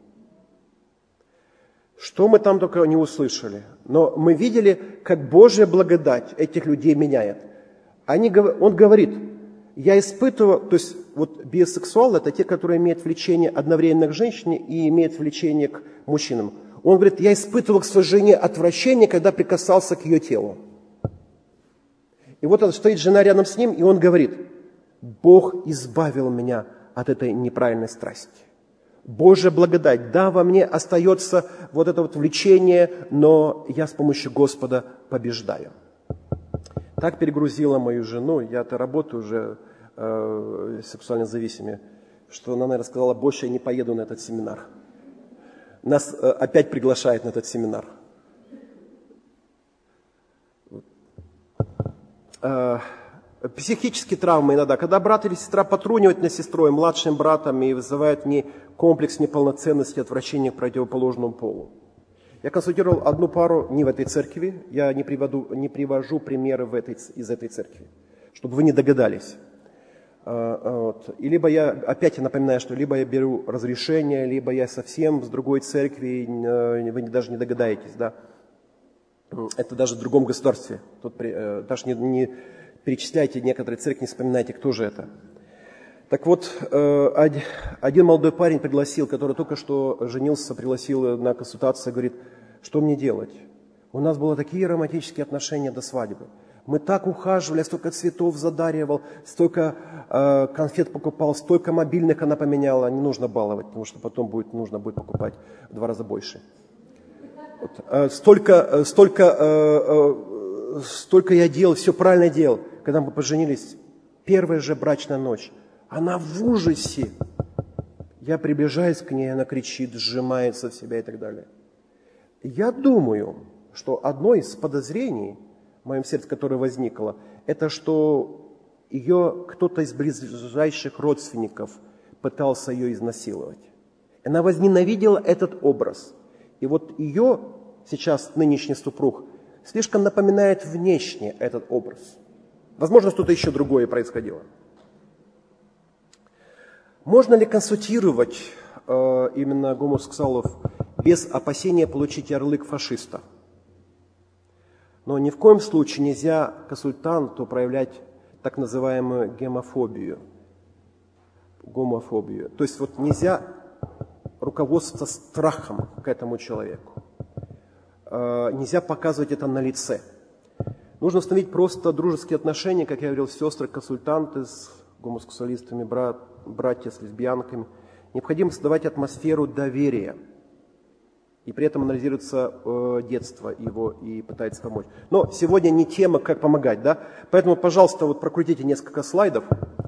Что мы там только не услышали, но мы видели, как Божья благодать этих людей меняет. Они, он говорит: я испытывал, то есть вот биосексуалы — это те, которые имеют влечение одновременно к женщине и имеют влечение к мужчинам. Он говорит: я испытывал к своей жене отвращение, когда прикасался к ее телу. И вот он стоит, жена рядом с ним, и он говорит: Бог избавил меня от этой неправильной страсти. Божья благодать, да, во мне остается вот это вот влечение, но я с помощью Господа побеждаю. Так перегрузила мою жену, я-то работаю уже э, сексуально зависимыми, что она, наверное, сказала: больше я не поеду на этот семинар. Нас э, опять приглашают на этот семинар. Э, психические травмы иногда. Когда брат или сестра потрунивают над сестрой, младшим братом, и вызывает в ней комплекс неполноценности, отвращения к противоположному полу. Я консультировал одну пару не в этой церкви, я не привожу, не привожу примеры в этой, из этой церкви, чтобы вы не догадались. Вот. И либо я, опять я напоминаю, что либо я беру разрешение, либо я совсем с другой церкви, вы даже не догадаетесь, да. Это даже в другом государстве. Тут даже не, не перечисляйте некоторые церкви, не вспоминайте, кто же это. Так вот, один молодой парень пригласил, который только что женился, пригласил на консультацию, говорит: что мне делать? У нас были такие романтические отношения до свадьбы. Мы так ухаживали, столько цветов задаривал, столько э, конфет покупал, столько мобильных она поменяла. Не нужно баловать, потому что потом будет, нужно будет покупать в два раза больше. Вот. Э, столько, столько, э, э, столько я делал, все правильно делал. Когда мы поженились, первая же брачная ночь, она в ужасе. Я приближаюсь к ней, она кричит, сжимается в себя и так далее. Я думаю, что одно из подозрений в моем сердце, которое возникло, это что ее кто-то из ближайших родственников пытался ее изнасиловать. Она возненавидела этот образ. И вот ее сейчас нынешний супруг слишком напоминает внешне этот образ. Возможно, что-то еще другое происходило. Можно ли консультировать э, именно гомосексуалов без опасения получить ярлык фашиста? Но ни в коем случае нельзя консультанту проявлять так называемую гомофобию. Гомофобию. То есть вот нельзя руководствоваться страхом к этому человеку. Э, нельзя показывать это на лице. Нужно установить просто дружеские отношения, как я говорил, сестры, консультанты с гомосексуалистами, брат, братья с лесбиянками. Необходимо создавать атмосферу доверия. И при этом анализируется э, детство его и пытается помочь. Но сегодня не тема, как помогать, да? Поэтому, пожалуйста, вот прокрутите несколько слайдов.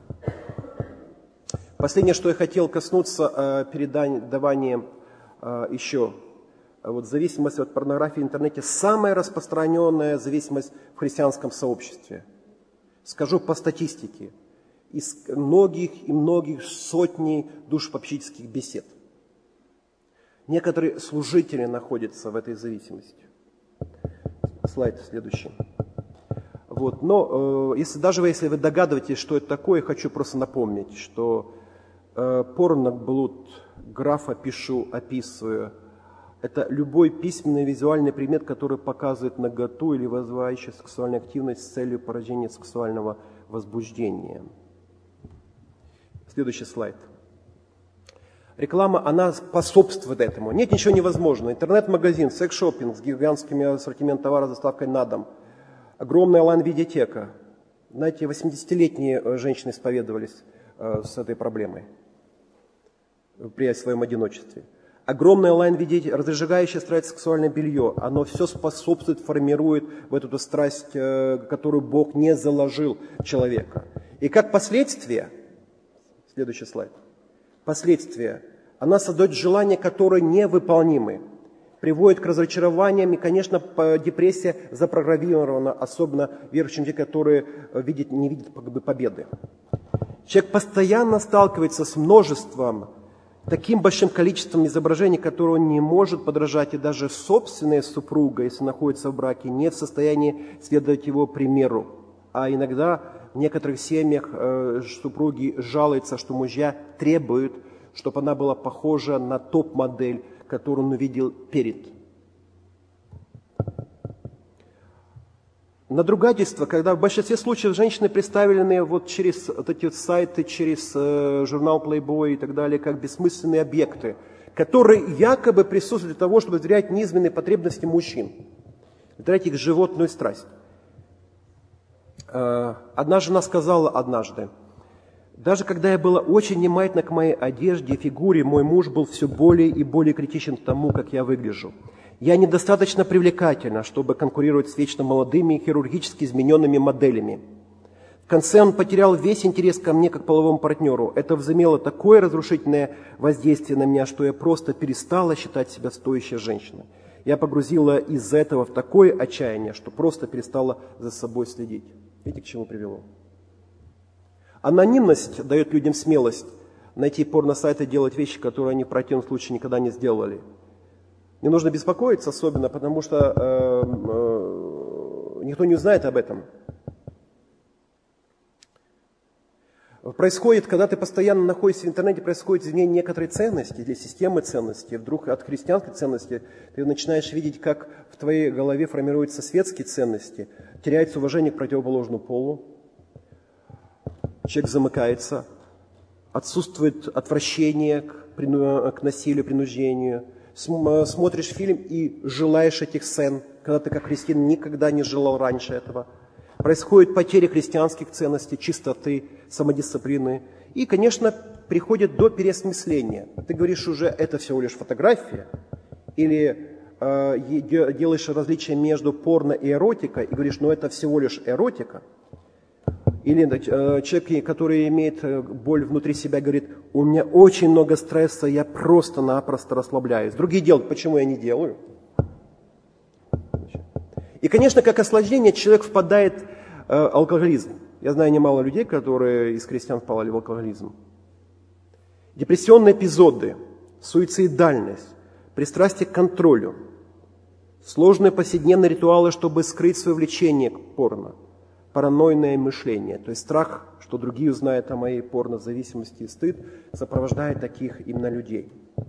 Последнее, что я хотел коснуться э, перед даванием э, еще. Вот зависимость от порнографии в интернете – самая распространенная зависимость в христианском сообществе. Скажу по статистике. Из многих и многих сотней душепопечительских бесед. Некоторые служители находятся в этой зависимости. Слайд следующий. Вот. Но э, если, даже если вы догадываетесь, что это такое, я хочу просто напомнить, что э, порноблуд, графа пишу, описываю, это любой письменный визуальный предмет, который показывает наготу или вызывающий сексуальную активность с целью порождения сексуального возбуждения. Следующий слайд. Реклама, она способствует этому. Нет ничего невозможного. Интернет-магазин, секс-шоппинг с гигантским ассортиментом товара с доставкой на дом. Огромная онлайн-видеотека. Знаете, восьмидесятилетние женщины исповедовались э, с этой проблемой при своем одиночестве. Огромное онлайн-видео, разжигающее страсть сексуальное белье, оно все способствует, формирует в эту страсть, которую Бог не заложил человека. И как последствие, следующий слайд, последствия, она создает желания, которые невыполнимы, приводит к разочарованиям, и, конечно, депрессия запрограммирована, особенно верующим, которые видят, не видят как бы победы. Человек постоянно сталкивается с множеством, таким большим количеством изображений, которые он не может подражать, и даже собственная супруга, если находится в браке, не в состоянии следовать его примеру. А иногда в некоторых семьях э, супруги жалуются, что мужья требуют, чтобы она была похожа на топ-модель, которую он увидел перед. Надругательство, когда в большинстве случаев женщины представлены вот через вот эти вот сайты, через э, журнал Playboy и так далее, как бессмысленные объекты, которые якобы присутствуют для того, чтобы удовлетворять низменные потребности мужчин, удовлетворять их животную страсть. Э, одна жена сказала однажды: даже когда я была очень внимательна к моей одежде и фигуре, мой муж был все более и более критичен к тому, как я выгляжу. Я недостаточно привлекательна, чтобы конкурировать с вечно молодыми и хирургически измененными моделями. В конце он потерял весь интерес ко мне как половому партнеру. Это возымело такое разрушительное воздействие на меня, что я просто перестала считать себя стоящей женщиной. Я погрузила из-за этого в такое отчаяние, что просто перестала за собой следить. Видите, к чему привело? Анонимность дает людям смелость найти порно-сайты и делать вещи, которые они в противном случае никогда не сделали. Не нужно беспокоиться особенно, потому что э, э, никто не узнает об этом. Происходит, когда ты постоянно находишься в интернете, происходит изменение некоторой ценности или системы ценностей. Вдруг от христианской ценности ты начинаешь видеть, как в твоей голове формируются светские ценности, теряется уважение к противоположному полу, человек замыкается, отсутствует отвращение к, прину... к насилию, принуждению. Смотришь фильм и желаешь этих сцен, когда ты как христианин никогда не желал раньше этого. Происходит потеря христианских ценностей, чистоты, самодисциплины. И, конечно, приходит до переосмысления. Ты говоришь уже, это всего лишь фотография, или э, делаешь различие между порно и эротикой, и говоришь, ну это всего лишь эротика. Или э, человек, который имеет боль внутри себя, говорит, у меня очень много стресса, я просто-напросто расслабляюсь. Другие делают, почему я не делаю? И, конечно, как осложнение человек впадает в э, алкоголизм. Я знаю немало людей, которые из христиан впали в алкоголизм. Депрессионные эпизоды, суицидальность, пристрастие к контролю, сложные повседневные ритуалы, чтобы скрыть свое влечение к порно, паранойное мышление, то есть страх, что другие узнают о моей порнозависимости, и стыд сопровождает таких именно людей.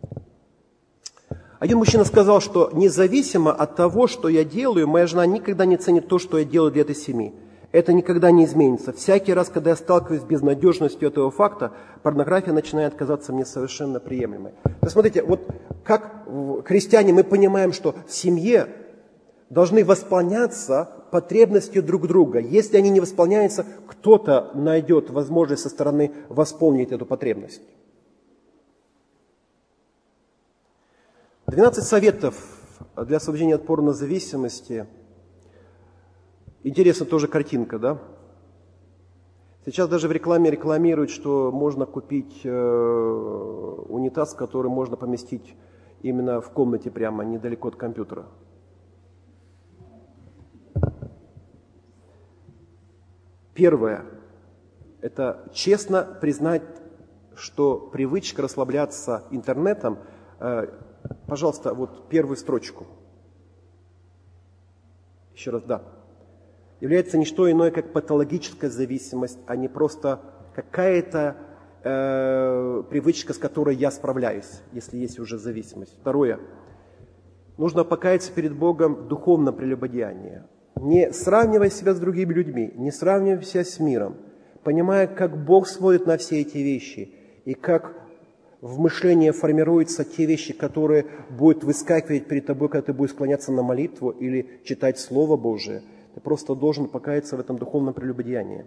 Один мужчина сказал, что независимо от того, что я делаю, моя жена никогда не ценит то, что я делаю для этой семьи. Это никогда не изменится. Всякий раз, когда я сталкиваюсь с безнадежностью этого факта, порнография начинает казаться мне совершенно приемлемой. То смотрите, вот как христиане мы понимаем, что в семье должны восполняться потребности друг друга. Если они не восполняются, кто-то найдет возможность со стороны восполнить эту потребность. двенадцать советов для освобождения от порнозависимости. Интересна тоже картинка, да? Сейчас даже в рекламе рекламируют, что можно купить э, унитаз, который можно поместить именно в комнате прямо, недалеко от компьютера. Первое – это честно признать, что привычка расслабляться интернетом, э, пожалуйста, вот первую строчку. Еще раз, да. Является не что иное, как патологическая зависимость, а не просто какая-то э, привычка, с которой я справляюсь, если есть уже зависимость. Второе. Нужно покаяться перед Богом в духовном прелюбодеянии. Не сравнивая себя с другими людьми, не сравнивая себя с миром, понимая, как Бог смотрит на все эти вещи и как в мышлении формируются те вещи, которые будут выскакивать перед тобой, когда ты будешь склоняться на молитву или читать Слово Божие. Ты просто должен покаяться в этом духовном прелюбодеянии.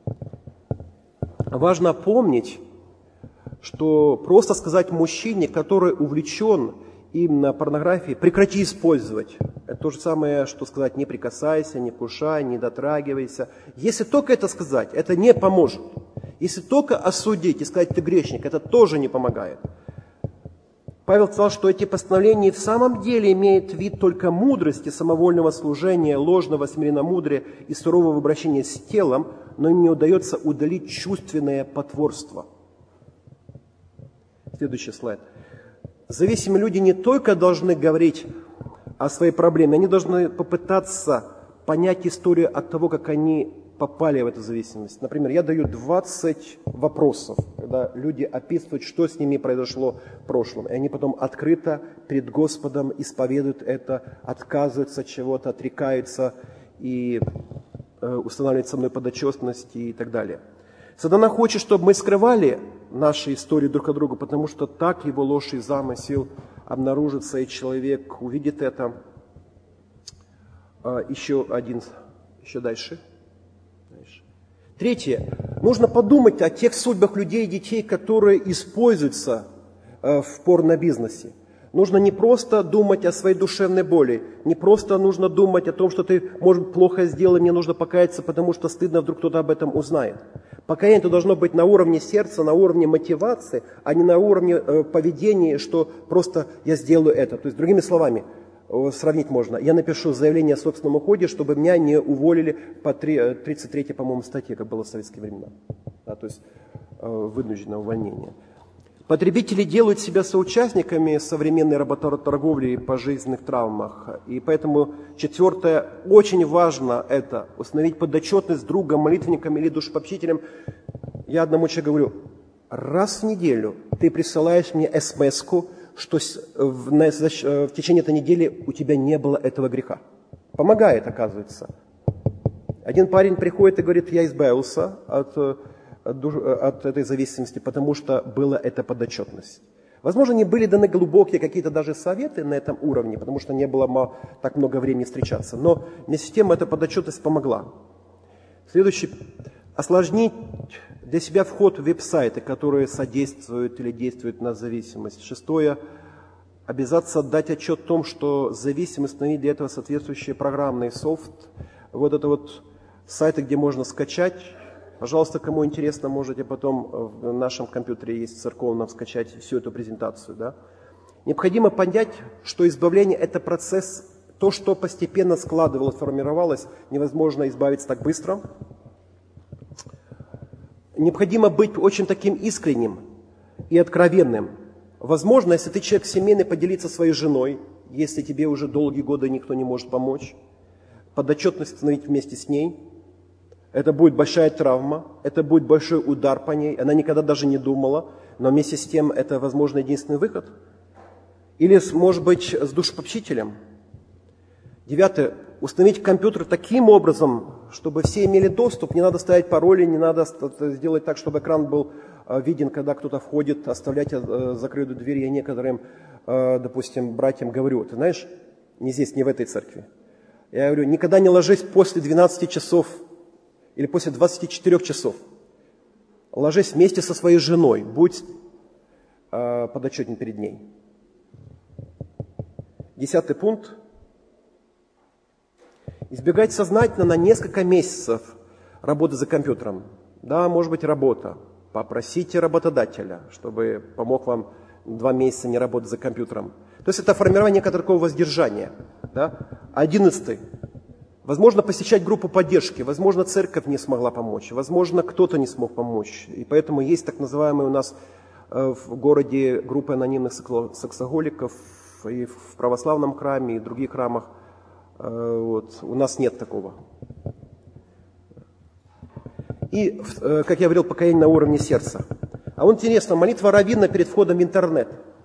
Важно помнить, что просто сказать мужчине, который увлечен именно порнографией, прекрати использовать. Это то же самое, что сказать не прикасайся, не кушай, не дотрагивайся. Если только это сказать, это не поможет. Если только осудить и сказать ты грешник, это тоже не помогает. Павел сказал, что эти постановления в самом деле имеют вид только мудрости, самовольного служения, ложного смиренномудрия и сурового обращения с телом, но им не удается удалить чувственное потворство. Следующий слайд. Зависимые люди не только должны говорить о своей проблеме, они должны попытаться понять историю от того, как они попали в эту зависимость. Например, я даю двадцать вопросов, когда люди описывают, что с ними произошло в прошлом. И они потом открыто перед Господом исповедуют это, отказываются от чего-то, отрекаются и э, устанавливают со мной подотчетность и так далее. Сатана хочет, чтобы мы скрывали наши истории друг от друга, потому что так его ложь и замысел обнаружится, и человек увидит это. Э, еще один, еще дальше. Третье. Нужно подумать о тех судьбах людей и детей, которые используются в порнобизнесе. Нужно не просто думать о своей душевной боли, не просто нужно думать о том, что ты, может быть, плохо сделал, и мне нужно покаяться, потому что стыдно, вдруг кто-то об этом узнает. Покаяние должно быть на уровне сердца, на уровне мотивации, а не на уровне э, поведения, что просто я сделаю это. То есть, другими словами, сравнить можно. Я напишу заявление о собственном уходе, чтобы меня не уволили по тридцать третьей, по-моему, статье, как было в советские времена. Да, то есть э, вынужденное увольнение. Потребители делают себя соучастниками современной работорговли и пожизненных травмах. И поэтому, четвертое, очень важно это, установить подотчетность другом, молитвенником или душепопечителем. Я одному человеку говорю, раз в неделю ты присылаешь мне эс-мэску, что в, на, в течение этой недели у тебя не было этого греха. Помогает, оказывается. Один парень приходит и говорит, я избавился от, от, от этой зависимости, потому что была эта подотчетность. Возможно, не были даны глубокие какие-то даже советы на этом уровне, потому что не было так много времени встречаться. Но вместе с тем эта подотчетность помогла. Следующий. Осложнить для себя вход в веб-сайты, которые содействуют или действуют на зависимость. Шестое. Обязаться отдать отчет о том, что зависимость, установить для этого соответствующий программный софт. Вот это вот сайты, где можно скачать. Пожалуйста, кому интересно, можете потом в нашем компьютере есть церковном скачать всю эту презентацию. Да? Необходимо понять, что избавление – это процесс, то, что постепенно складывалось, формировалось, невозможно избавиться так быстро. Необходимо быть очень таким искренним и откровенным. Возможно, если ты человек семейный, поделиться своей женой, если тебе уже долгие годы никто не может помочь, подотчетность установить вместе с ней. Это будет большая травма, это будет большой удар по ней, она никогда даже не думала, но вместе с тем это, возможно, единственный выход. Или, может быть, с душепопечителем. Девятое. Установить компьютер таким образом, чтобы все имели доступ, не надо ставить пароли, не надо сделать так, чтобы экран был виден, когда кто-то входит, оставлять закрытую дверь. Я некоторым, допустим, братьям говорю, ты знаешь, не здесь, не в этой церкви. Я говорю, никогда не ложись после двенадцати часов или после двадцати четырёх часов. Ложись вместе со своей женой, будь подотчетен перед ней. Десятый пункт. Избегать сознательно на несколько месяцев работы за компьютером. Да, может быть, работа. Попросите работодателя, чтобы помог вам два месяца не работать за компьютером. То есть это формирование такого воздержания. Да? Одиннадцатый. Возможно, посещать группу поддержки. Возможно, церковь не смогла помочь. Возможно, кто-то не смог помочь. И поэтому есть так называемые у нас в городе группы анонимных сексоголиков и в православном храме, и в других храмах. Вот. У нас нет такого. И, как я говорил, покаяние на уровне сердца. А вот интересно, молитва раввина перед входом в интернет.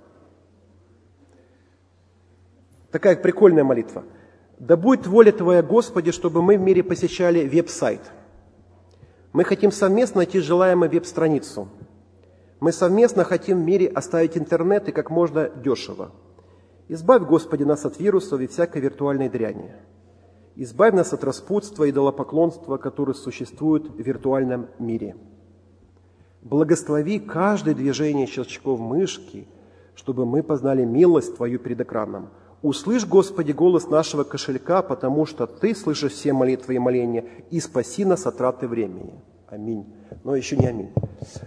Такая прикольная молитва. «Да будет воля Твоя, Господи, чтобы мы в мире посещали веб-сайт. Мы хотим совместно найти желаемую веб-страницу. Мы совместно хотим в мире оставить интернет и как можно дешево. Избавь, Господи, нас от вирусов и всякой виртуальной дряни. Избавь нас от распутства и идолопоклонства, которые существуют в виртуальном мире. Благослови каждое движение щелчков мышки, чтобы мы познали милость Твою перед экраном. Услышь, Господи, голос нашего кошелька, потому что Ты слышишь все молитвы и моления, и спаси нас от траты времени». Аминь. Но еще не аминь.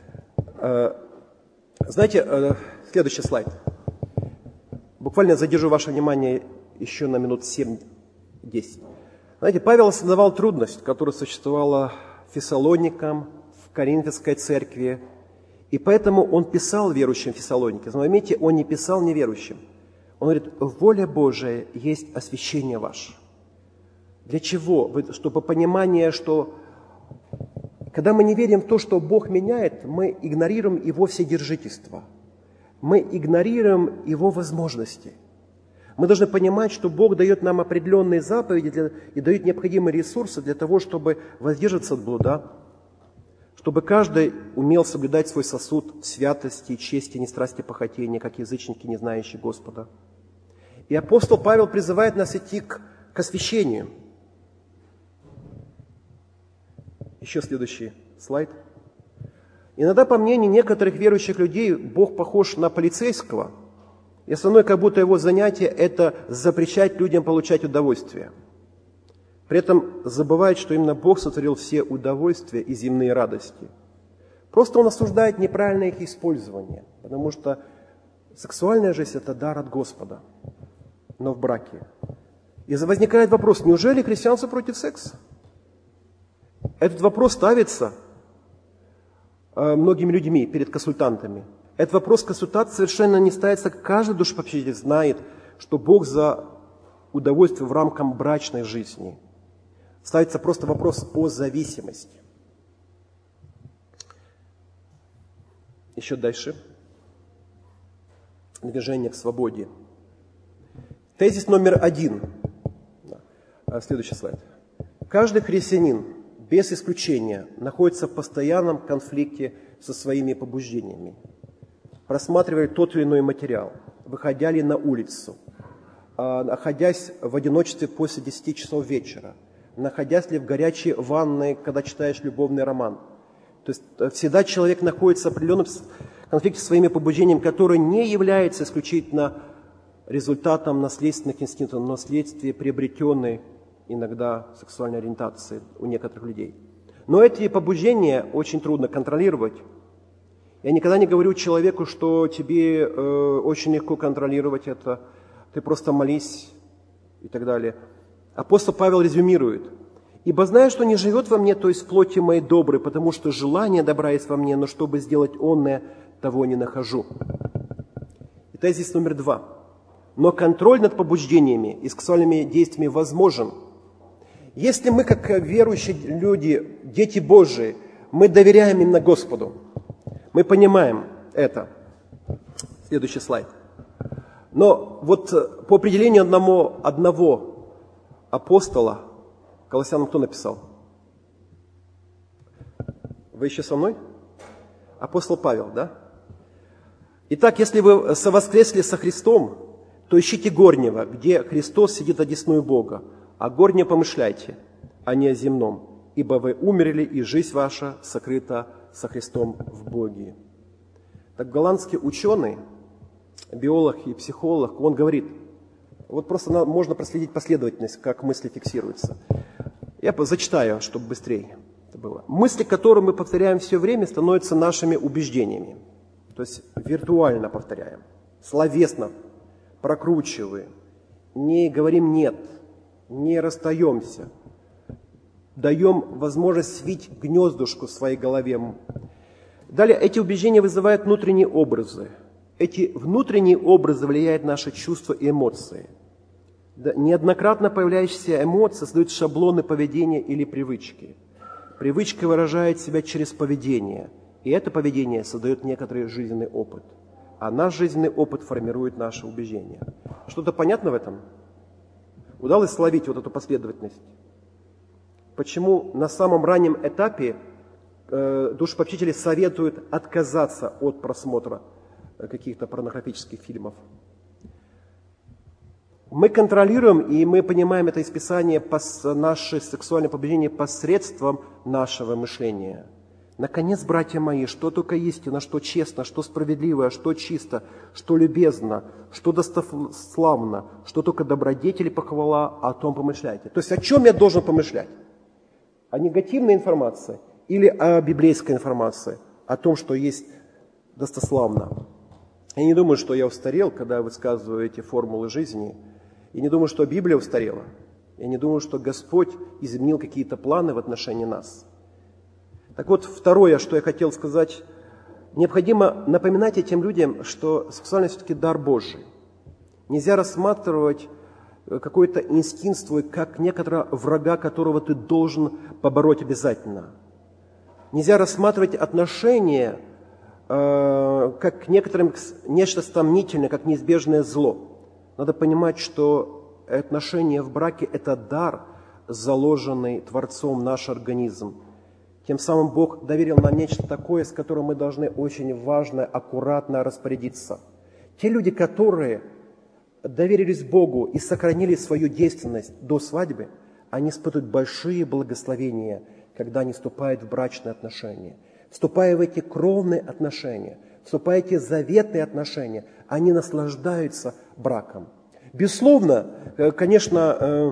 Знаете, следующий слайд. Буквально задержу ваше внимание еще на минут семь-десять. Знаете, Павел осознавал трудность, которая существовала в Фессалоникам, в Коринфской церкви, и поэтому он писал верующим в Фессалонике. Но заметьте, он не писал неверующим. Он говорит, воля Божия есть освящение ваше. Для чего? Чтобы понимание, что когда мы не верим в то, что Бог меняет, мы игнорируем Его вседержительство. Мы игнорируем Его возможности. Мы должны понимать, что Бог дает нам определенные заповеди для, и дает необходимые ресурсы для того, чтобы воздержаться от блуда, чтобы каждый умел соблюдать свой сосуд в святости, чести, не страсти, похотения, как язычники, не знающие Господа. И апостол Павел призывает нас идти к, к освящению. Еще следующий слайд. Иногда, по мнению некоторых верующих людей, Бог похож на полицейского, и основное как будто его занятие – это запрещать людям получать удовольствие. При этом забывает, что именно Бог сотворил все удовольствия и земные радости. Просто Он осуждает неправильное их использование, потому что сексуальная жизнь – это дар от Господа, но в браке. И возникает вопрос, неужели христианство против секса? Этот вопрос ставится многими людьми перед консультантами. Этот вопрос консультации совершенно не ставится. Каждый душепопечитель знает, что Бог за удовольствие в рамках брачной жизни. Ставится просто вопрос о зависимости. Еще дальше. Движение к свободе. Тезис номер один. Следующий слайд. Каждый христианин, без исключения, находится в постоянном конфликте со своими побуждениями. Просматривая тот или иной материал, выходя ли на улицу, находясь в одиночестве после десяти часов вечера, находясь ли в горячей ванной, когда читаешь любовный роман. То есть всегда человек находится в определенном конфликте со своими побуждениями, которые не являются исключительно результатом наследственных инстинктов, но следствие приобретенной иногда сексуальной ориентации у некоторых людей. Но эти побуждения очень трудно контролировать. Я никогда не говорю человеку, что тебе э, очень легко контролировать это, ты просто молись и так далее. Апостол Павел резюмирует. «Ибо знаю, что не живет во мне, то есть в плоти моей доброй, потому что желание добра есть во мне, но чтобы сделать онное, того не нахожу. И тезис номер два. Но контроль над побуждениями и сексуальными действиями возможен. Если мы, как верующие люди, дети Божии, мы доверяем именно Господу, мы понимаем это. Следующий слайд. Но вот по определению одного, одного апостола, Колоссянам кто написал? Вы еще со мной? Апостол Павел, да? Итак, если вы совоскресли со Христом, то ищите горнего, где Христос сидит одесную Бога, а горне помышляйте, а не о земном, ибо вы умерли, и жизнь ваша сокрыта со Христом в Боге. Так голландский ученый, биолог и психолог, он говорит, вот просто можно проследить последовательность, как мысли фиксируются. Я зачитаю, чтобы быстрее это было. Мысли, которые мы повторяем все время, становятся нашими убеждениями. То есть виртуально повторяем, словесно прокручиваем, не говорим «нет», не расстаемся, даем возможность свить гнездушку в своей голове. Далее, эти убеждения вызывают внутренние образы. Эти внутренние образы влияют на наши чувства и эмоции. Неоднократно появляющиеся эмоции создают шаблоны поведения или привычки. Привычка выражает себя через поведение, и это поведение создает некоторый жизненный опыт. А наш жизненный опыт формирует наши убеждения. Что-то понятно в этом? Удалось словить вот эту последовательность? Почему на самом раннем этапе э, душепопечители советуют отказаться от просмотра каких-то порнографических фильмов? Мы контролируем, и мы понимаем это из Писания, наше сексуальное побуждение посредством нашего мышления. Наконец, братья мои, что только истина, что честно, что справедливо, что чисто, что любезно, что достославно, что только добродетель и похвала, о том помышляйте. То есть о чем я должен помышлять? О негативной информации или о библейской информации? О том, что есть достославно. Я не думаю, что я устарел, когда высказываю эти формулы жизни. Я не думаю, что Библия устарела. Я не думаю, что Господь изменил какие-то планы в отношении нас. Так вот, второе, что я хотел сказать, необходимо напоминать этим людям, что сексуальность все-таки дар Божий. Нельзя рассматривать какой-то инстинкт свой, как некоторого врага, которого ты должен побороть обязательно. Нельзя рассматривать отношения э, как некоторым, нечто сомнительное, как неизбежное зло. Надо понимать, что отношения в браке – это дар, заложенный Творцом в наш организм. Тем самым Бог доверил нам нечто такое, с которым мы должны очень важно, аккуратно распорядиться. Те люди, которые доверились Богу и сохранили свою действенность до свадьбы, они испытывают большие благословения, когда они вступают в брачные отношения. Вступая в эти кровные отношения, вступая в эти заветные отношения, они наслаждаются браком. Безусловно, конечно,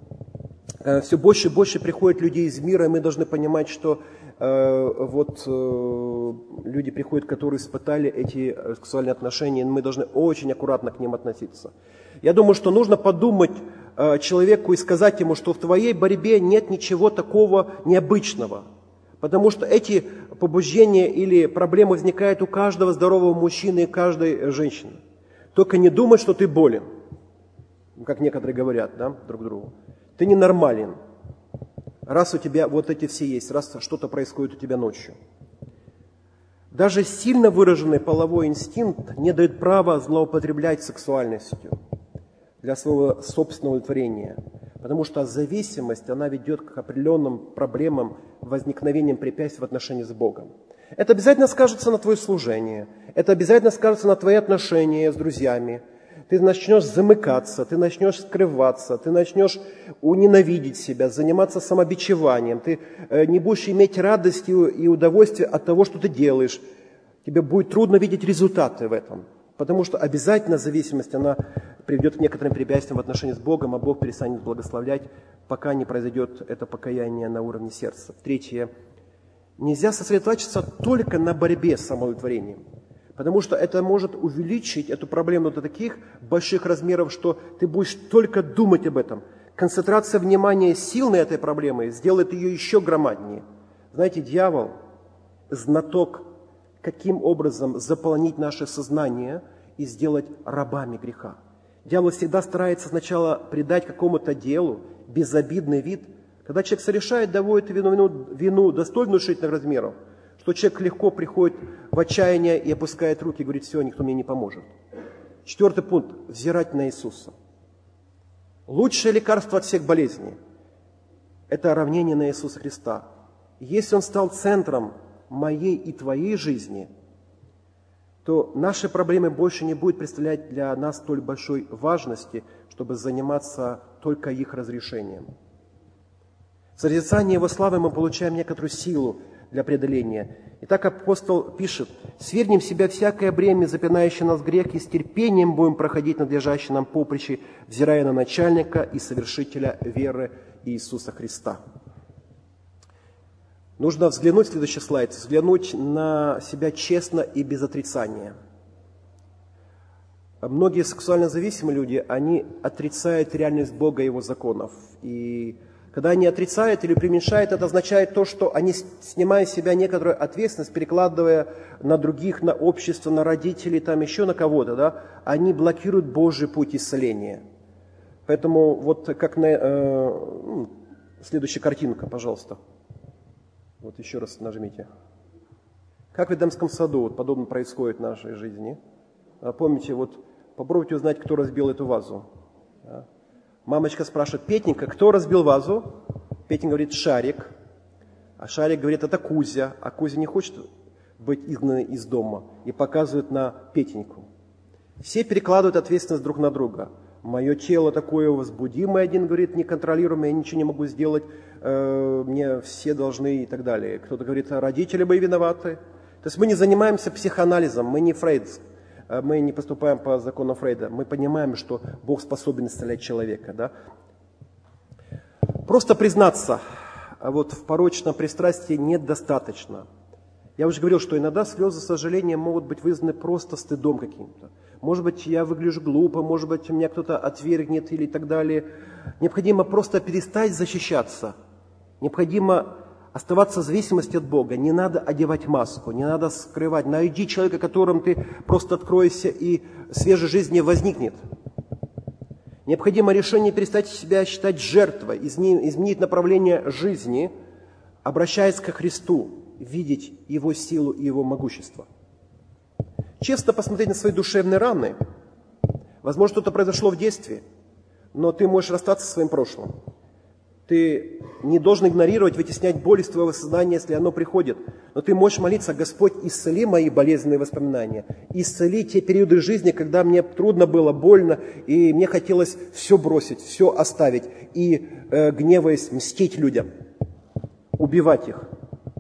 все больше и больше приходят людей из мира, и мы должны понимать, что э, вот э, люди приходят, которые испытали эти сексуальные отношения, и мы должны очень аккуратно к ним относиться. Я думаю, что нужно подумать э, человеку и сказать ему, что в твоей борьбе нет ничего такого необычного, потому что эти побуждения или проблемы возникают у каждого здорового мужчины и каждой женщины. Только не думай, что ты болен, как некоторые говорят, да, друг другу. Ты ненормален, раз у тебя вот эти все есть, раз что-то происходит у тебя ночью. Даже сильно выраженный половой инстинкт не дает права злоупотреблять сексуальностью для своего собственного удовлетворения, потому что зависимость, она ведет к определенным проблемам, возникновением препятствий в отношении с Богом. Это обязательно скажется на твое служение, это обязательно скажется на твои отношения с друзьями. Ты начнешь замыкаться, ты начнешь скрываться, ты начнешь ненавидеть себя, заниматься самобичеванием, ты не будешь иметь радости и удовольствия от того, что ты делаешь. Тебе будет трудно видеть результаты в этом, потому что обязательно зависимость, она приведет к некоторым препятствиям в отношении с Богом, а Бог перестанет благословлять, пока не произойдет это покаяние на уровне сердца. Третье. Нельзя сосредоточиться только на борьбе с самоудовлетворением. Потому что это может увеличить эту проблему до таких больших размеров, что ты будешь только думать об этом. Концентрация внимания сил на этой проблеме сделает ее еще громаднее. Знаете, дьявол знаток каким образом заполонить наше сознание и сделать рабами греха. Дьявол всегда старается сначала придать какому-то делу безобидный вид. Когда человек совершает, доводит вину, вину, вину до столь внушительных размеров, что человек легко приходит в отчаяние и опускает руки и говорит: все, никто мне не поможет. Четвертый пункт – взирать на Иисуса. Лучшее лекарство от всех болезней – это равнение на Иисуса Христа. Если Он стал центром моей и твоей жизни, то наши проблемы больше не будут представлять для нас столь большой важности, чтобы заниматься только их разрешением. В созерцании Его славы мы получаем некоторую силу для преодоления. Итак, апостол пишет: «Свергнем с себя всякое бремя, запинающее нас грех, и с терпением будем проходить надлежащее нам поприще, взирая на начальника и совершителя веры Иисуса Христа». Нужно взглянуть, следующий слайд, взглянуть на себя честно и без отрицания. Многие сексуально зависимые люди, они отрицают реальность Бога и Его законов. И когда они отрицают или преуменьшают, это означает то, что они снимают с себя некоторую ответственность, перекладывая на других, на общество, на родителей, там еще на кого-то, да, они блокируют Божий путь исцеления. Поэтому вот как на... Э, следующая картинка, пожалуйста. Вот еще раз нажмите. Как в Эдемском саду вот подобно происходит в нашей жизни. Помните, вот попробуйте узнать, кто разбил эту вазу. Мамочка спрашивает: Петенька, кто разбил вазу? Петенька говорит: Шарик. А Шарик говорит: это Кузя. А Кузя не хочет быть изгнанной из дома и показывает на Петеньку. Все перекладывают ответственность друг на друга. Мое тело такое возбудимое, один говорит, неконтролируемое, я ничего не могу сделать, э, мне все должны и так далее. Кто-то говорит: родители мои виноваты. То есть мы не занимаемся психоанализом, мы не Фрейд, мы не поступаем по закону Фрейда. Мы понимаем, что Бог способен исцелять человека. Да? Просто признаться вот в порочном пристрастии недостаточно. Я уже говорил, что иногда слезы сожаления могут быть вызваны просто стыдом каким-то. Может быть, я выгляжу глупо, может быть, меня кто-то отвергнет или так далее. Необходимо просто перестать защищаться. Необходимо оставаться в зависимости от Бога. Не надо одевать маску, не надо скрывать. Найди человека, которым ты просто откроешься, и свежей жизни возникнет. Необходимо решение перестать себя считать жертвой, изменить направление жизни, обращаясь ко Христу, видеть Его силу и Его могущество. Честно посмотреть на свои душевные раны. Возможно, что-то произошло в детстве, но ты можешь расстаться со своим прошлым. Ты не должен игнорировать, вытеснять боль из твоего сознания, если оно приходит. Но ты можешь молиться: Господь, исцели мои болезненные воспоминания. Исцели те периоды жизни, когда мне трудно было, больно, и мне хотелось все бросить, все оставить, и, э, гневаясь, мстить людям, убивать их.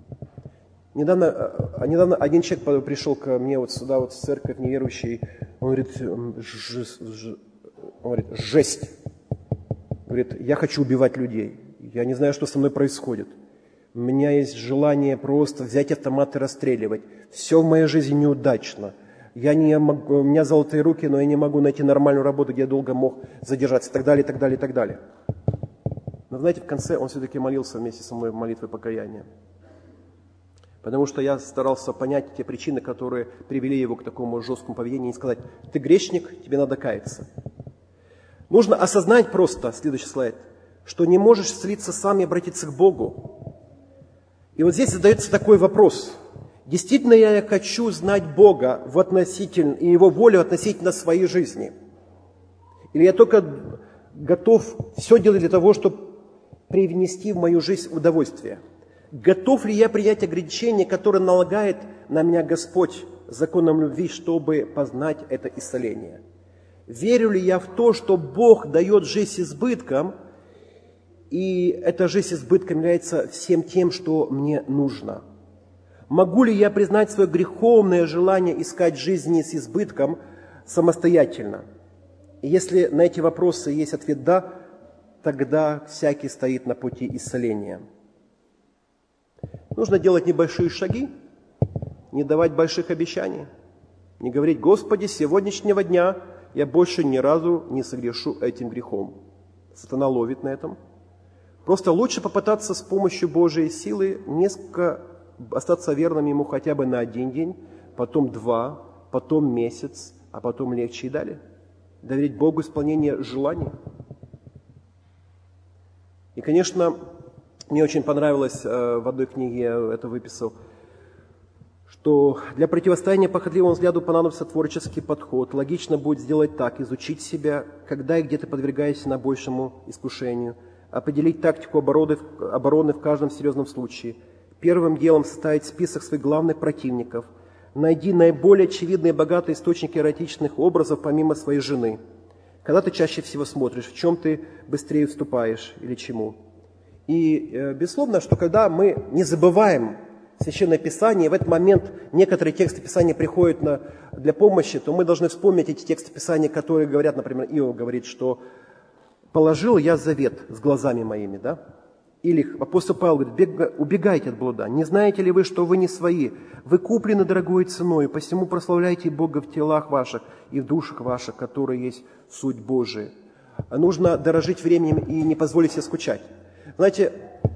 Недавно, недавно один человек пришел ко мне вот сюда, вот в церковь неверующий, он говорит: Ж, ж, он говорит, жесть. Говорит: я хочу убивать людей, я не знаю, что со мной происходит. У меня есть желание просто взять автомат и расстреливать. Все в моей жизни неудачно. Я не могу, у меня золотые руки, но я не могу найти нормальную работу, где я долго мог задержаться, и так далее, и так далее, и так далее. Но знаете, в конце он все-таки молился вместе со мной молитвой покаяния. Потому что я старался понять те причины, которые привели его к такому жесткому поведению, и сказать: ты грешник, тебе надо каяться. Нужно осознать просто, следующий слайд, что не можешь слиться сам и обратиться к Богу. И вот здесь задается такой вопрос: действительно я хочу знать Бога в относительно, и Его волю относительно своей жизни? Или я только готов все делать для того, чтобы привнести в мою жизнь удовольствие? Готов ли я принять ограничения, которые налагает на меня Господь законом любви, чтобы познать это исцеление? Верю ли я в то, что Бог дает жизнь с избытком, и эта жизнь с избытком является всем тем, что мне нужно? Могу ли я признать свое греховное желание искать жизни с избытком самостоятельно? И если на эти вопросы есть ответ «да», тогда всякий стоит на пути исцеления. Нужно делать небольшие шаги, не давать больших обещаний, не говорить: Господи, с сегодняшнего дня я больше ни разу не согрешу этим грехом. Сатана ловит на этом. Просто лучше попытаться с помощью Божьей силы несколько остаться верным Ему хотя бы на один день, потом два, потом месяц, а потом легче и далее. Доверить Богу исполнение желаний. И, конечно, мне очень понравилось, в одной книге я это выписал, что для противостояния похотливому взгляду понадобится творческий подход. Логично будет сделать так, изучить себя, когда и где ты подвергаешься наибольшему искушению, определить тактику обороны, обороны в каждом серьезном случае. Первым делом составить список своих главных противников. Найди наиболее очевидные и богатые источники эротичных образов помимо своей жены. Когда ты чаще всего смотришь, в чем ты быстрее вступаешь или чему. И, э, безусловно, что когда мы не забываем Священное Писание, в этот момент некоторые тексты Писания приходят на, для помощи, то мы должны вспомнить эти тексты Писания, которые говорят, например, Иов говорит, что «положил я завет с глазами моими», да? Или апостол Павел говорит, убегайте от блуда. Не знаете ли вы, что вы не свои? Вы куплены дорогой ценой, посему прославляйте Бога в телах ваших и в душах ваших, которые есть суть Божия. Нужно дорожить временем и не позволить себе скучать. Знаете,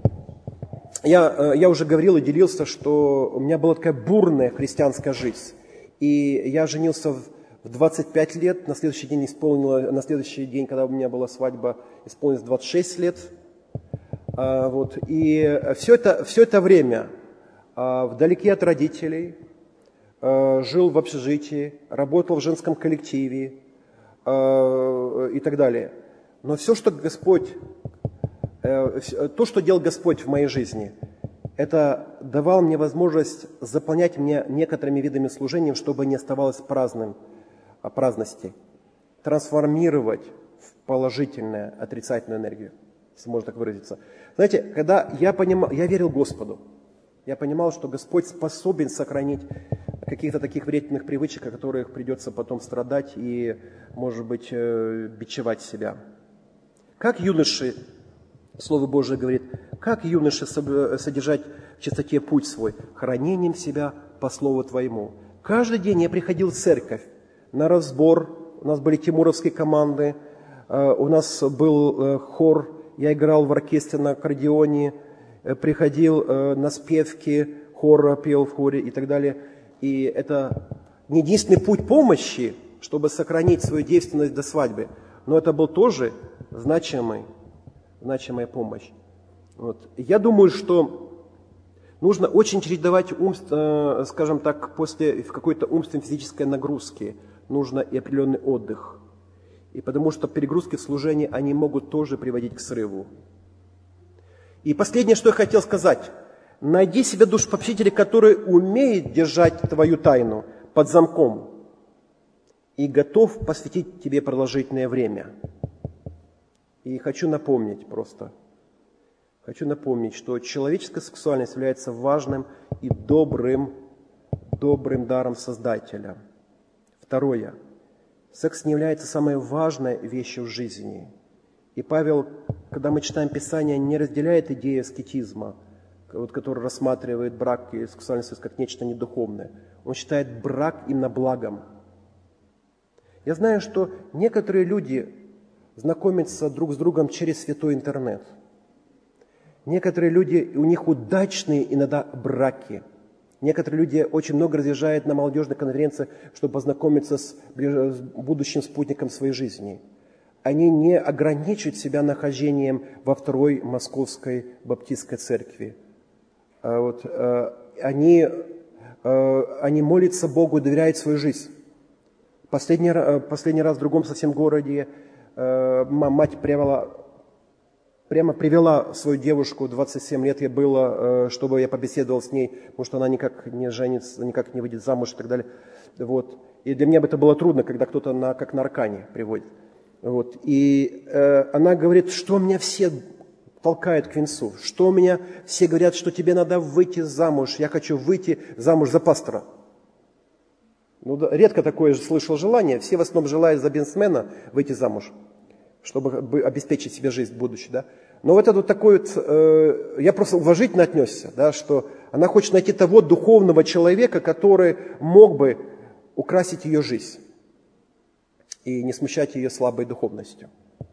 я, я уже говорил и делился, что у меня была такая бурная христианская жизнь. И я женился в двадцать пять лет, на следующий день исполнило, на следующий день, когда у меня была свадьба, исполнилось двадцать шесть лет. А, вот, и все это, все это время а, вдалеке от родителей, а, жил в общежитии, работал в женском коллективе а, и так далее. Но все, что Господь, а, то, что делал Господь в моей жизни, это давал мне возможность заполнять меня некоторыми видами служения, чтобы не оставалось праздным, праздности, трансформировать в положительную, отрицательную энергию, если можно так выразиться. Знаете, когда я понимал, я верил Господу, я понимал, что Господь способен сохранить каких-то таких вредных привычек, о которых придется потом страдать и, может быть, бичевать себя. Как юноши, Слово Божие говорит, как юноши содержать в чистоте путь свой, хранением себя по Слову Твоему. Каждый день я приходил в церковь на разбор, у нас были тимуровские команды, у нас был хор, я играл в оркестре на аккордеоне, приходил на спевки, хор пел в хоре и так далее. И это не единственный путь помощи, чтобы сохранить свою девственность до свадьбы, но это был тоже значимый, значимая помощь. Вот. Я думаю, что нужно очень чередовать, умств, скажем так, после какой-то умственной физической нагрузки, нужно и определенный отдых. И потому что перегрузки в служении, они могут тоже приводить к срыву. И последнее, что я хотел сказать. Найди себе душепопечителя, который умеет держать твою тайну под замком и готов посвятить тебе продолжительное время. И хочу напомнить просто, хочу напомнить, что человеческая сексуальность является важным и добрым, добрым даром Создателя. Второе. Секс не является самой важной вещью в жизни. И Павел, когда мы читаем Писание, не разделяет идею аскетизма, вот, который рассматривает брак и сексуальный союз как нечто недуховное. Он считает брак именно благом. Я знаю, что некоторые люди знакомятся друг с другом через святой интернет. Некоторые люди, у них удачные иногда браки. Некоторые люди очень много разъезжают на молодежных конференциях, чтобы познакомиться с будущим спутником своей жизни. Они не ограничивают себя нахождением во второй Московской Баптистской церкви. Вот, они, они молятся Богу и доверяют свою жизнь. Последний, последний раз в другом совсем городе мать привела, прямо привела свою девушку, двадцать семь лет ей было, чтобы я побеседовал с ней, потому что она никак не женится, никак не выйдет замуж и так далее. Вот. И для меня бы это было трудно, когда кто-то на, как на аркане приводит. Вот. И э, она говорит, что меня все толкают к венцу, что меня все говорят, что тебе надо выйти замуж, я хочу выйти замуж за пастора. Ну, да, редко такое слышал желание, все в основном желают за бизнесмена выйти замуж, чтобы обеспечить себе жизнь в будущем, да. Но вот это вот такой вот, э, я просто уважительно отнесся, да, что она хочет найти того духовного человека, который мог бы украсить ее жизнь и не смущать ее слабой духовностью.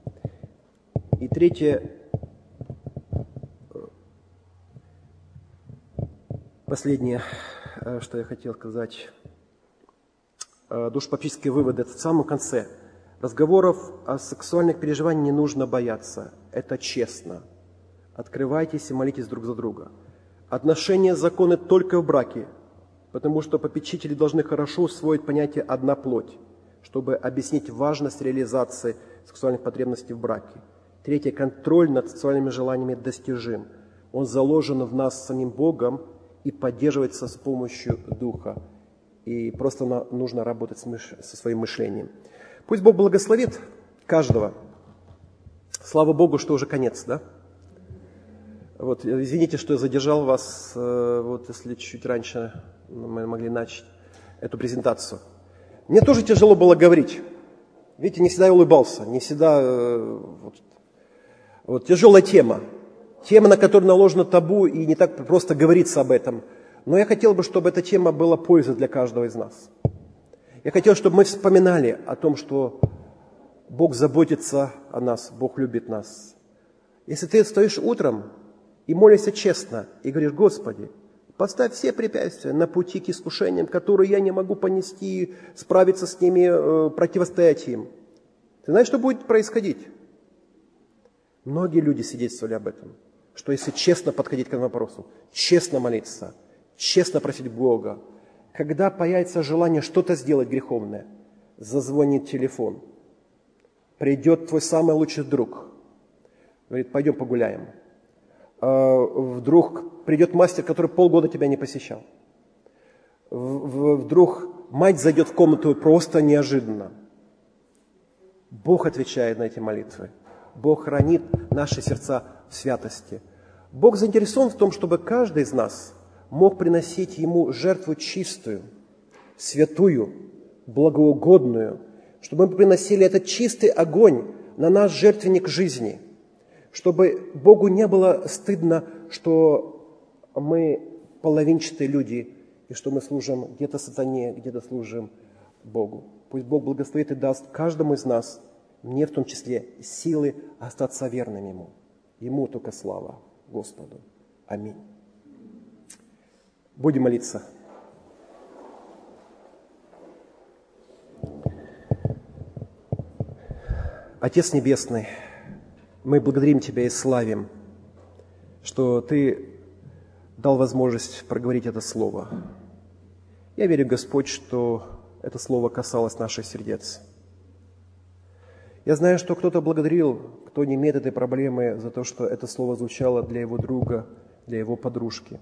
И третье, Последнее, что я хотел сказать. Душепопеческие выводы. Это в самом конце. Разговоров о сексуальных переживаниях не нужно бояться. Это честно. Открывайтесь и молитесь друг за друга. Отношения законны только в браке, потому что попечители должны хорошо усвоить понятие «одна плоть», чтобы объяснить важность реализации сексуальных потребностей в браке. Третье. Контроль над сексуальными желаниями достижим. Он заложен в нас самим Богом и поддерживается с помощью Духа. И просто нужно работать со своим мышлением. Пусть Бог благословит каждого. Слава Богу, что уже конец, да? Вот, извините, что я задержал вас, вот, если чуть раньше мы могли начать эту презентацию. Мне тоже тяжело было говорить. Видите, не всегда я улыбался, не всегда... Вот, вот, тяжелая тема. Тема, на которую наложено табу, и не так просто говорится об этом. Но я хотел бы, чтобы эта тема была пользой для каждого из нас. Я хотел, чтобы мы вспоминали о том, что Бог заботится о нас, Бог любит нас. Если ты встаешь утром и молишься честно, и говоришь: Господи, поставь все препятствия на пути к искушениям, которые я не могу понести, справиться с ними, противостоять им. Ты знаешь, что будет происходить? Многие люди свидетельствовали об этом, что если честно подходить к этому вопросу, честно молиться, честно просить Бога, когда появится желание что-то сделать греховное, зазвонит телефон, придет твой самый лучший друг, говорит: пойдем погуляем. Вдруг придет мастер, который полгода тебя не посещал. Вдруг мать зайдет в комнату просто неожиданно. Бог отвечает на эти молитвы. Бог хранит наши сердца в святости. Бог заинтересован в том, чтобы каждый из нас мог приносить Ему жертву чистую, святую, благоугодную, чтобы мы приносили этот чистый огонь на наш жертвенник жизни, чтобы Богу не было стыдно, что мы половинчатые люди, и что мы служим где-то сатане, где-то служим Богу. Пусть Бог благословит и даст каждому из нас, мне в том числе, силы остаться верным Ему. Ему только слава, Господу. Аминь. Будем молиться. Отец Небесный, мы благодарим Тебя и славим, что Ты дал возможность проговорить это Слово. Я верю, Господь, что это Слово касалось наших сердец. Я знаю, что кто-то благодарил, кто не имеет этой проблемы, за то, что это Слово звучало для его друга, для его подружки.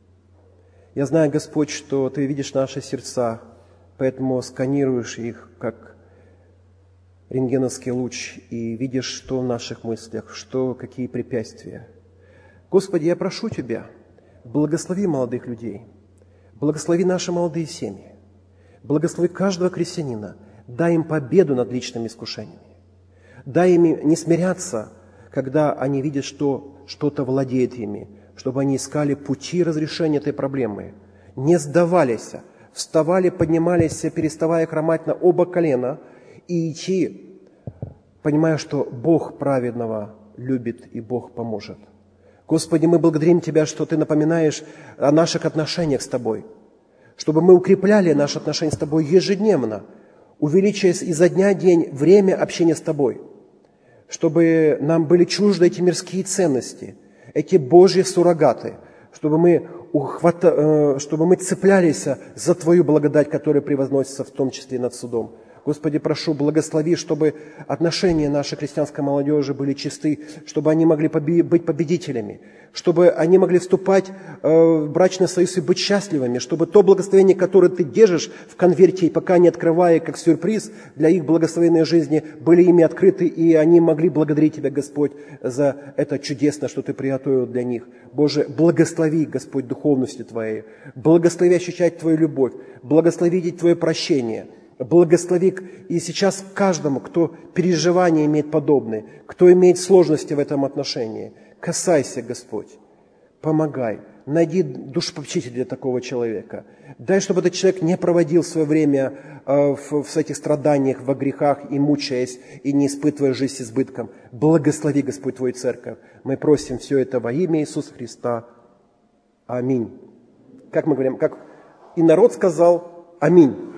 Я знаю, Господь, что Ты видишь наши сердца, поэтому сканируешь их, как рентгеновский луч, и видишь, что в наших мыслях, что, какие препятствия. Господи, я прошу Тебя, благослови молодых людей, благослови наши молодые семьи, благослови каждого христианина, дай им победу над личными искушениями, дай им не смиряться, когда они видят, что что-то владеет ими, чтобы они искали пути разрешения этой проблемы, не сдавались, вставали, поднимались, переставая хромать на оба колена и идти, понимая, что Бог праведного любит и Бог поможет. Господи, мы благодарим Тебя, что Ты напоминаешь о наших отношениях с Тобой, чтобы мы укрепляли наши отношения с Тобой ежедневно, увеличивая изо дня в день время общения с Тобой, чтобы нам были чужды эти мирские ценности, эти Божьи суррогаты, чтобы мы, ухвата... чтобы мы цеплялись за Твою благодать, которая превозносится в том числе и над судом. Господи, прошу, благослови, чтобы отношения нашей христианской молодежи были чисты, чтобы они могли быть победителями, чтобы они могли вступать в брачный союз и быть счастливыми, чтобы то благословение, которое Ты держишь в конверте, пока не открывая, как сюрприз для их благословенной жизни, были ими открыты, и они могли благодарить Тебя, Господь, за это чудесное, что Ты приготовил для них. Боже, благослови, Господь, духовностью Твоей, благослови ощущать Твою любовь, благослови видеть Твое прощение. Благослови и сейчас каждому, кто переживания имеет подобные, кто имеет сложности в этом отношении. Касайся, Господь, помогай, найди душепопечителя для такого человека. Дай, чтобы этот человек не проводил свое время в, в этих страданиях, во грехах и мучаясь, и не испытывая жизнь с избытком. Благослови, Господь, Твою церковь. Мы просим все это во имя Иисуса Христа. Аминь. как мы говорим, как и народ сказал аминь.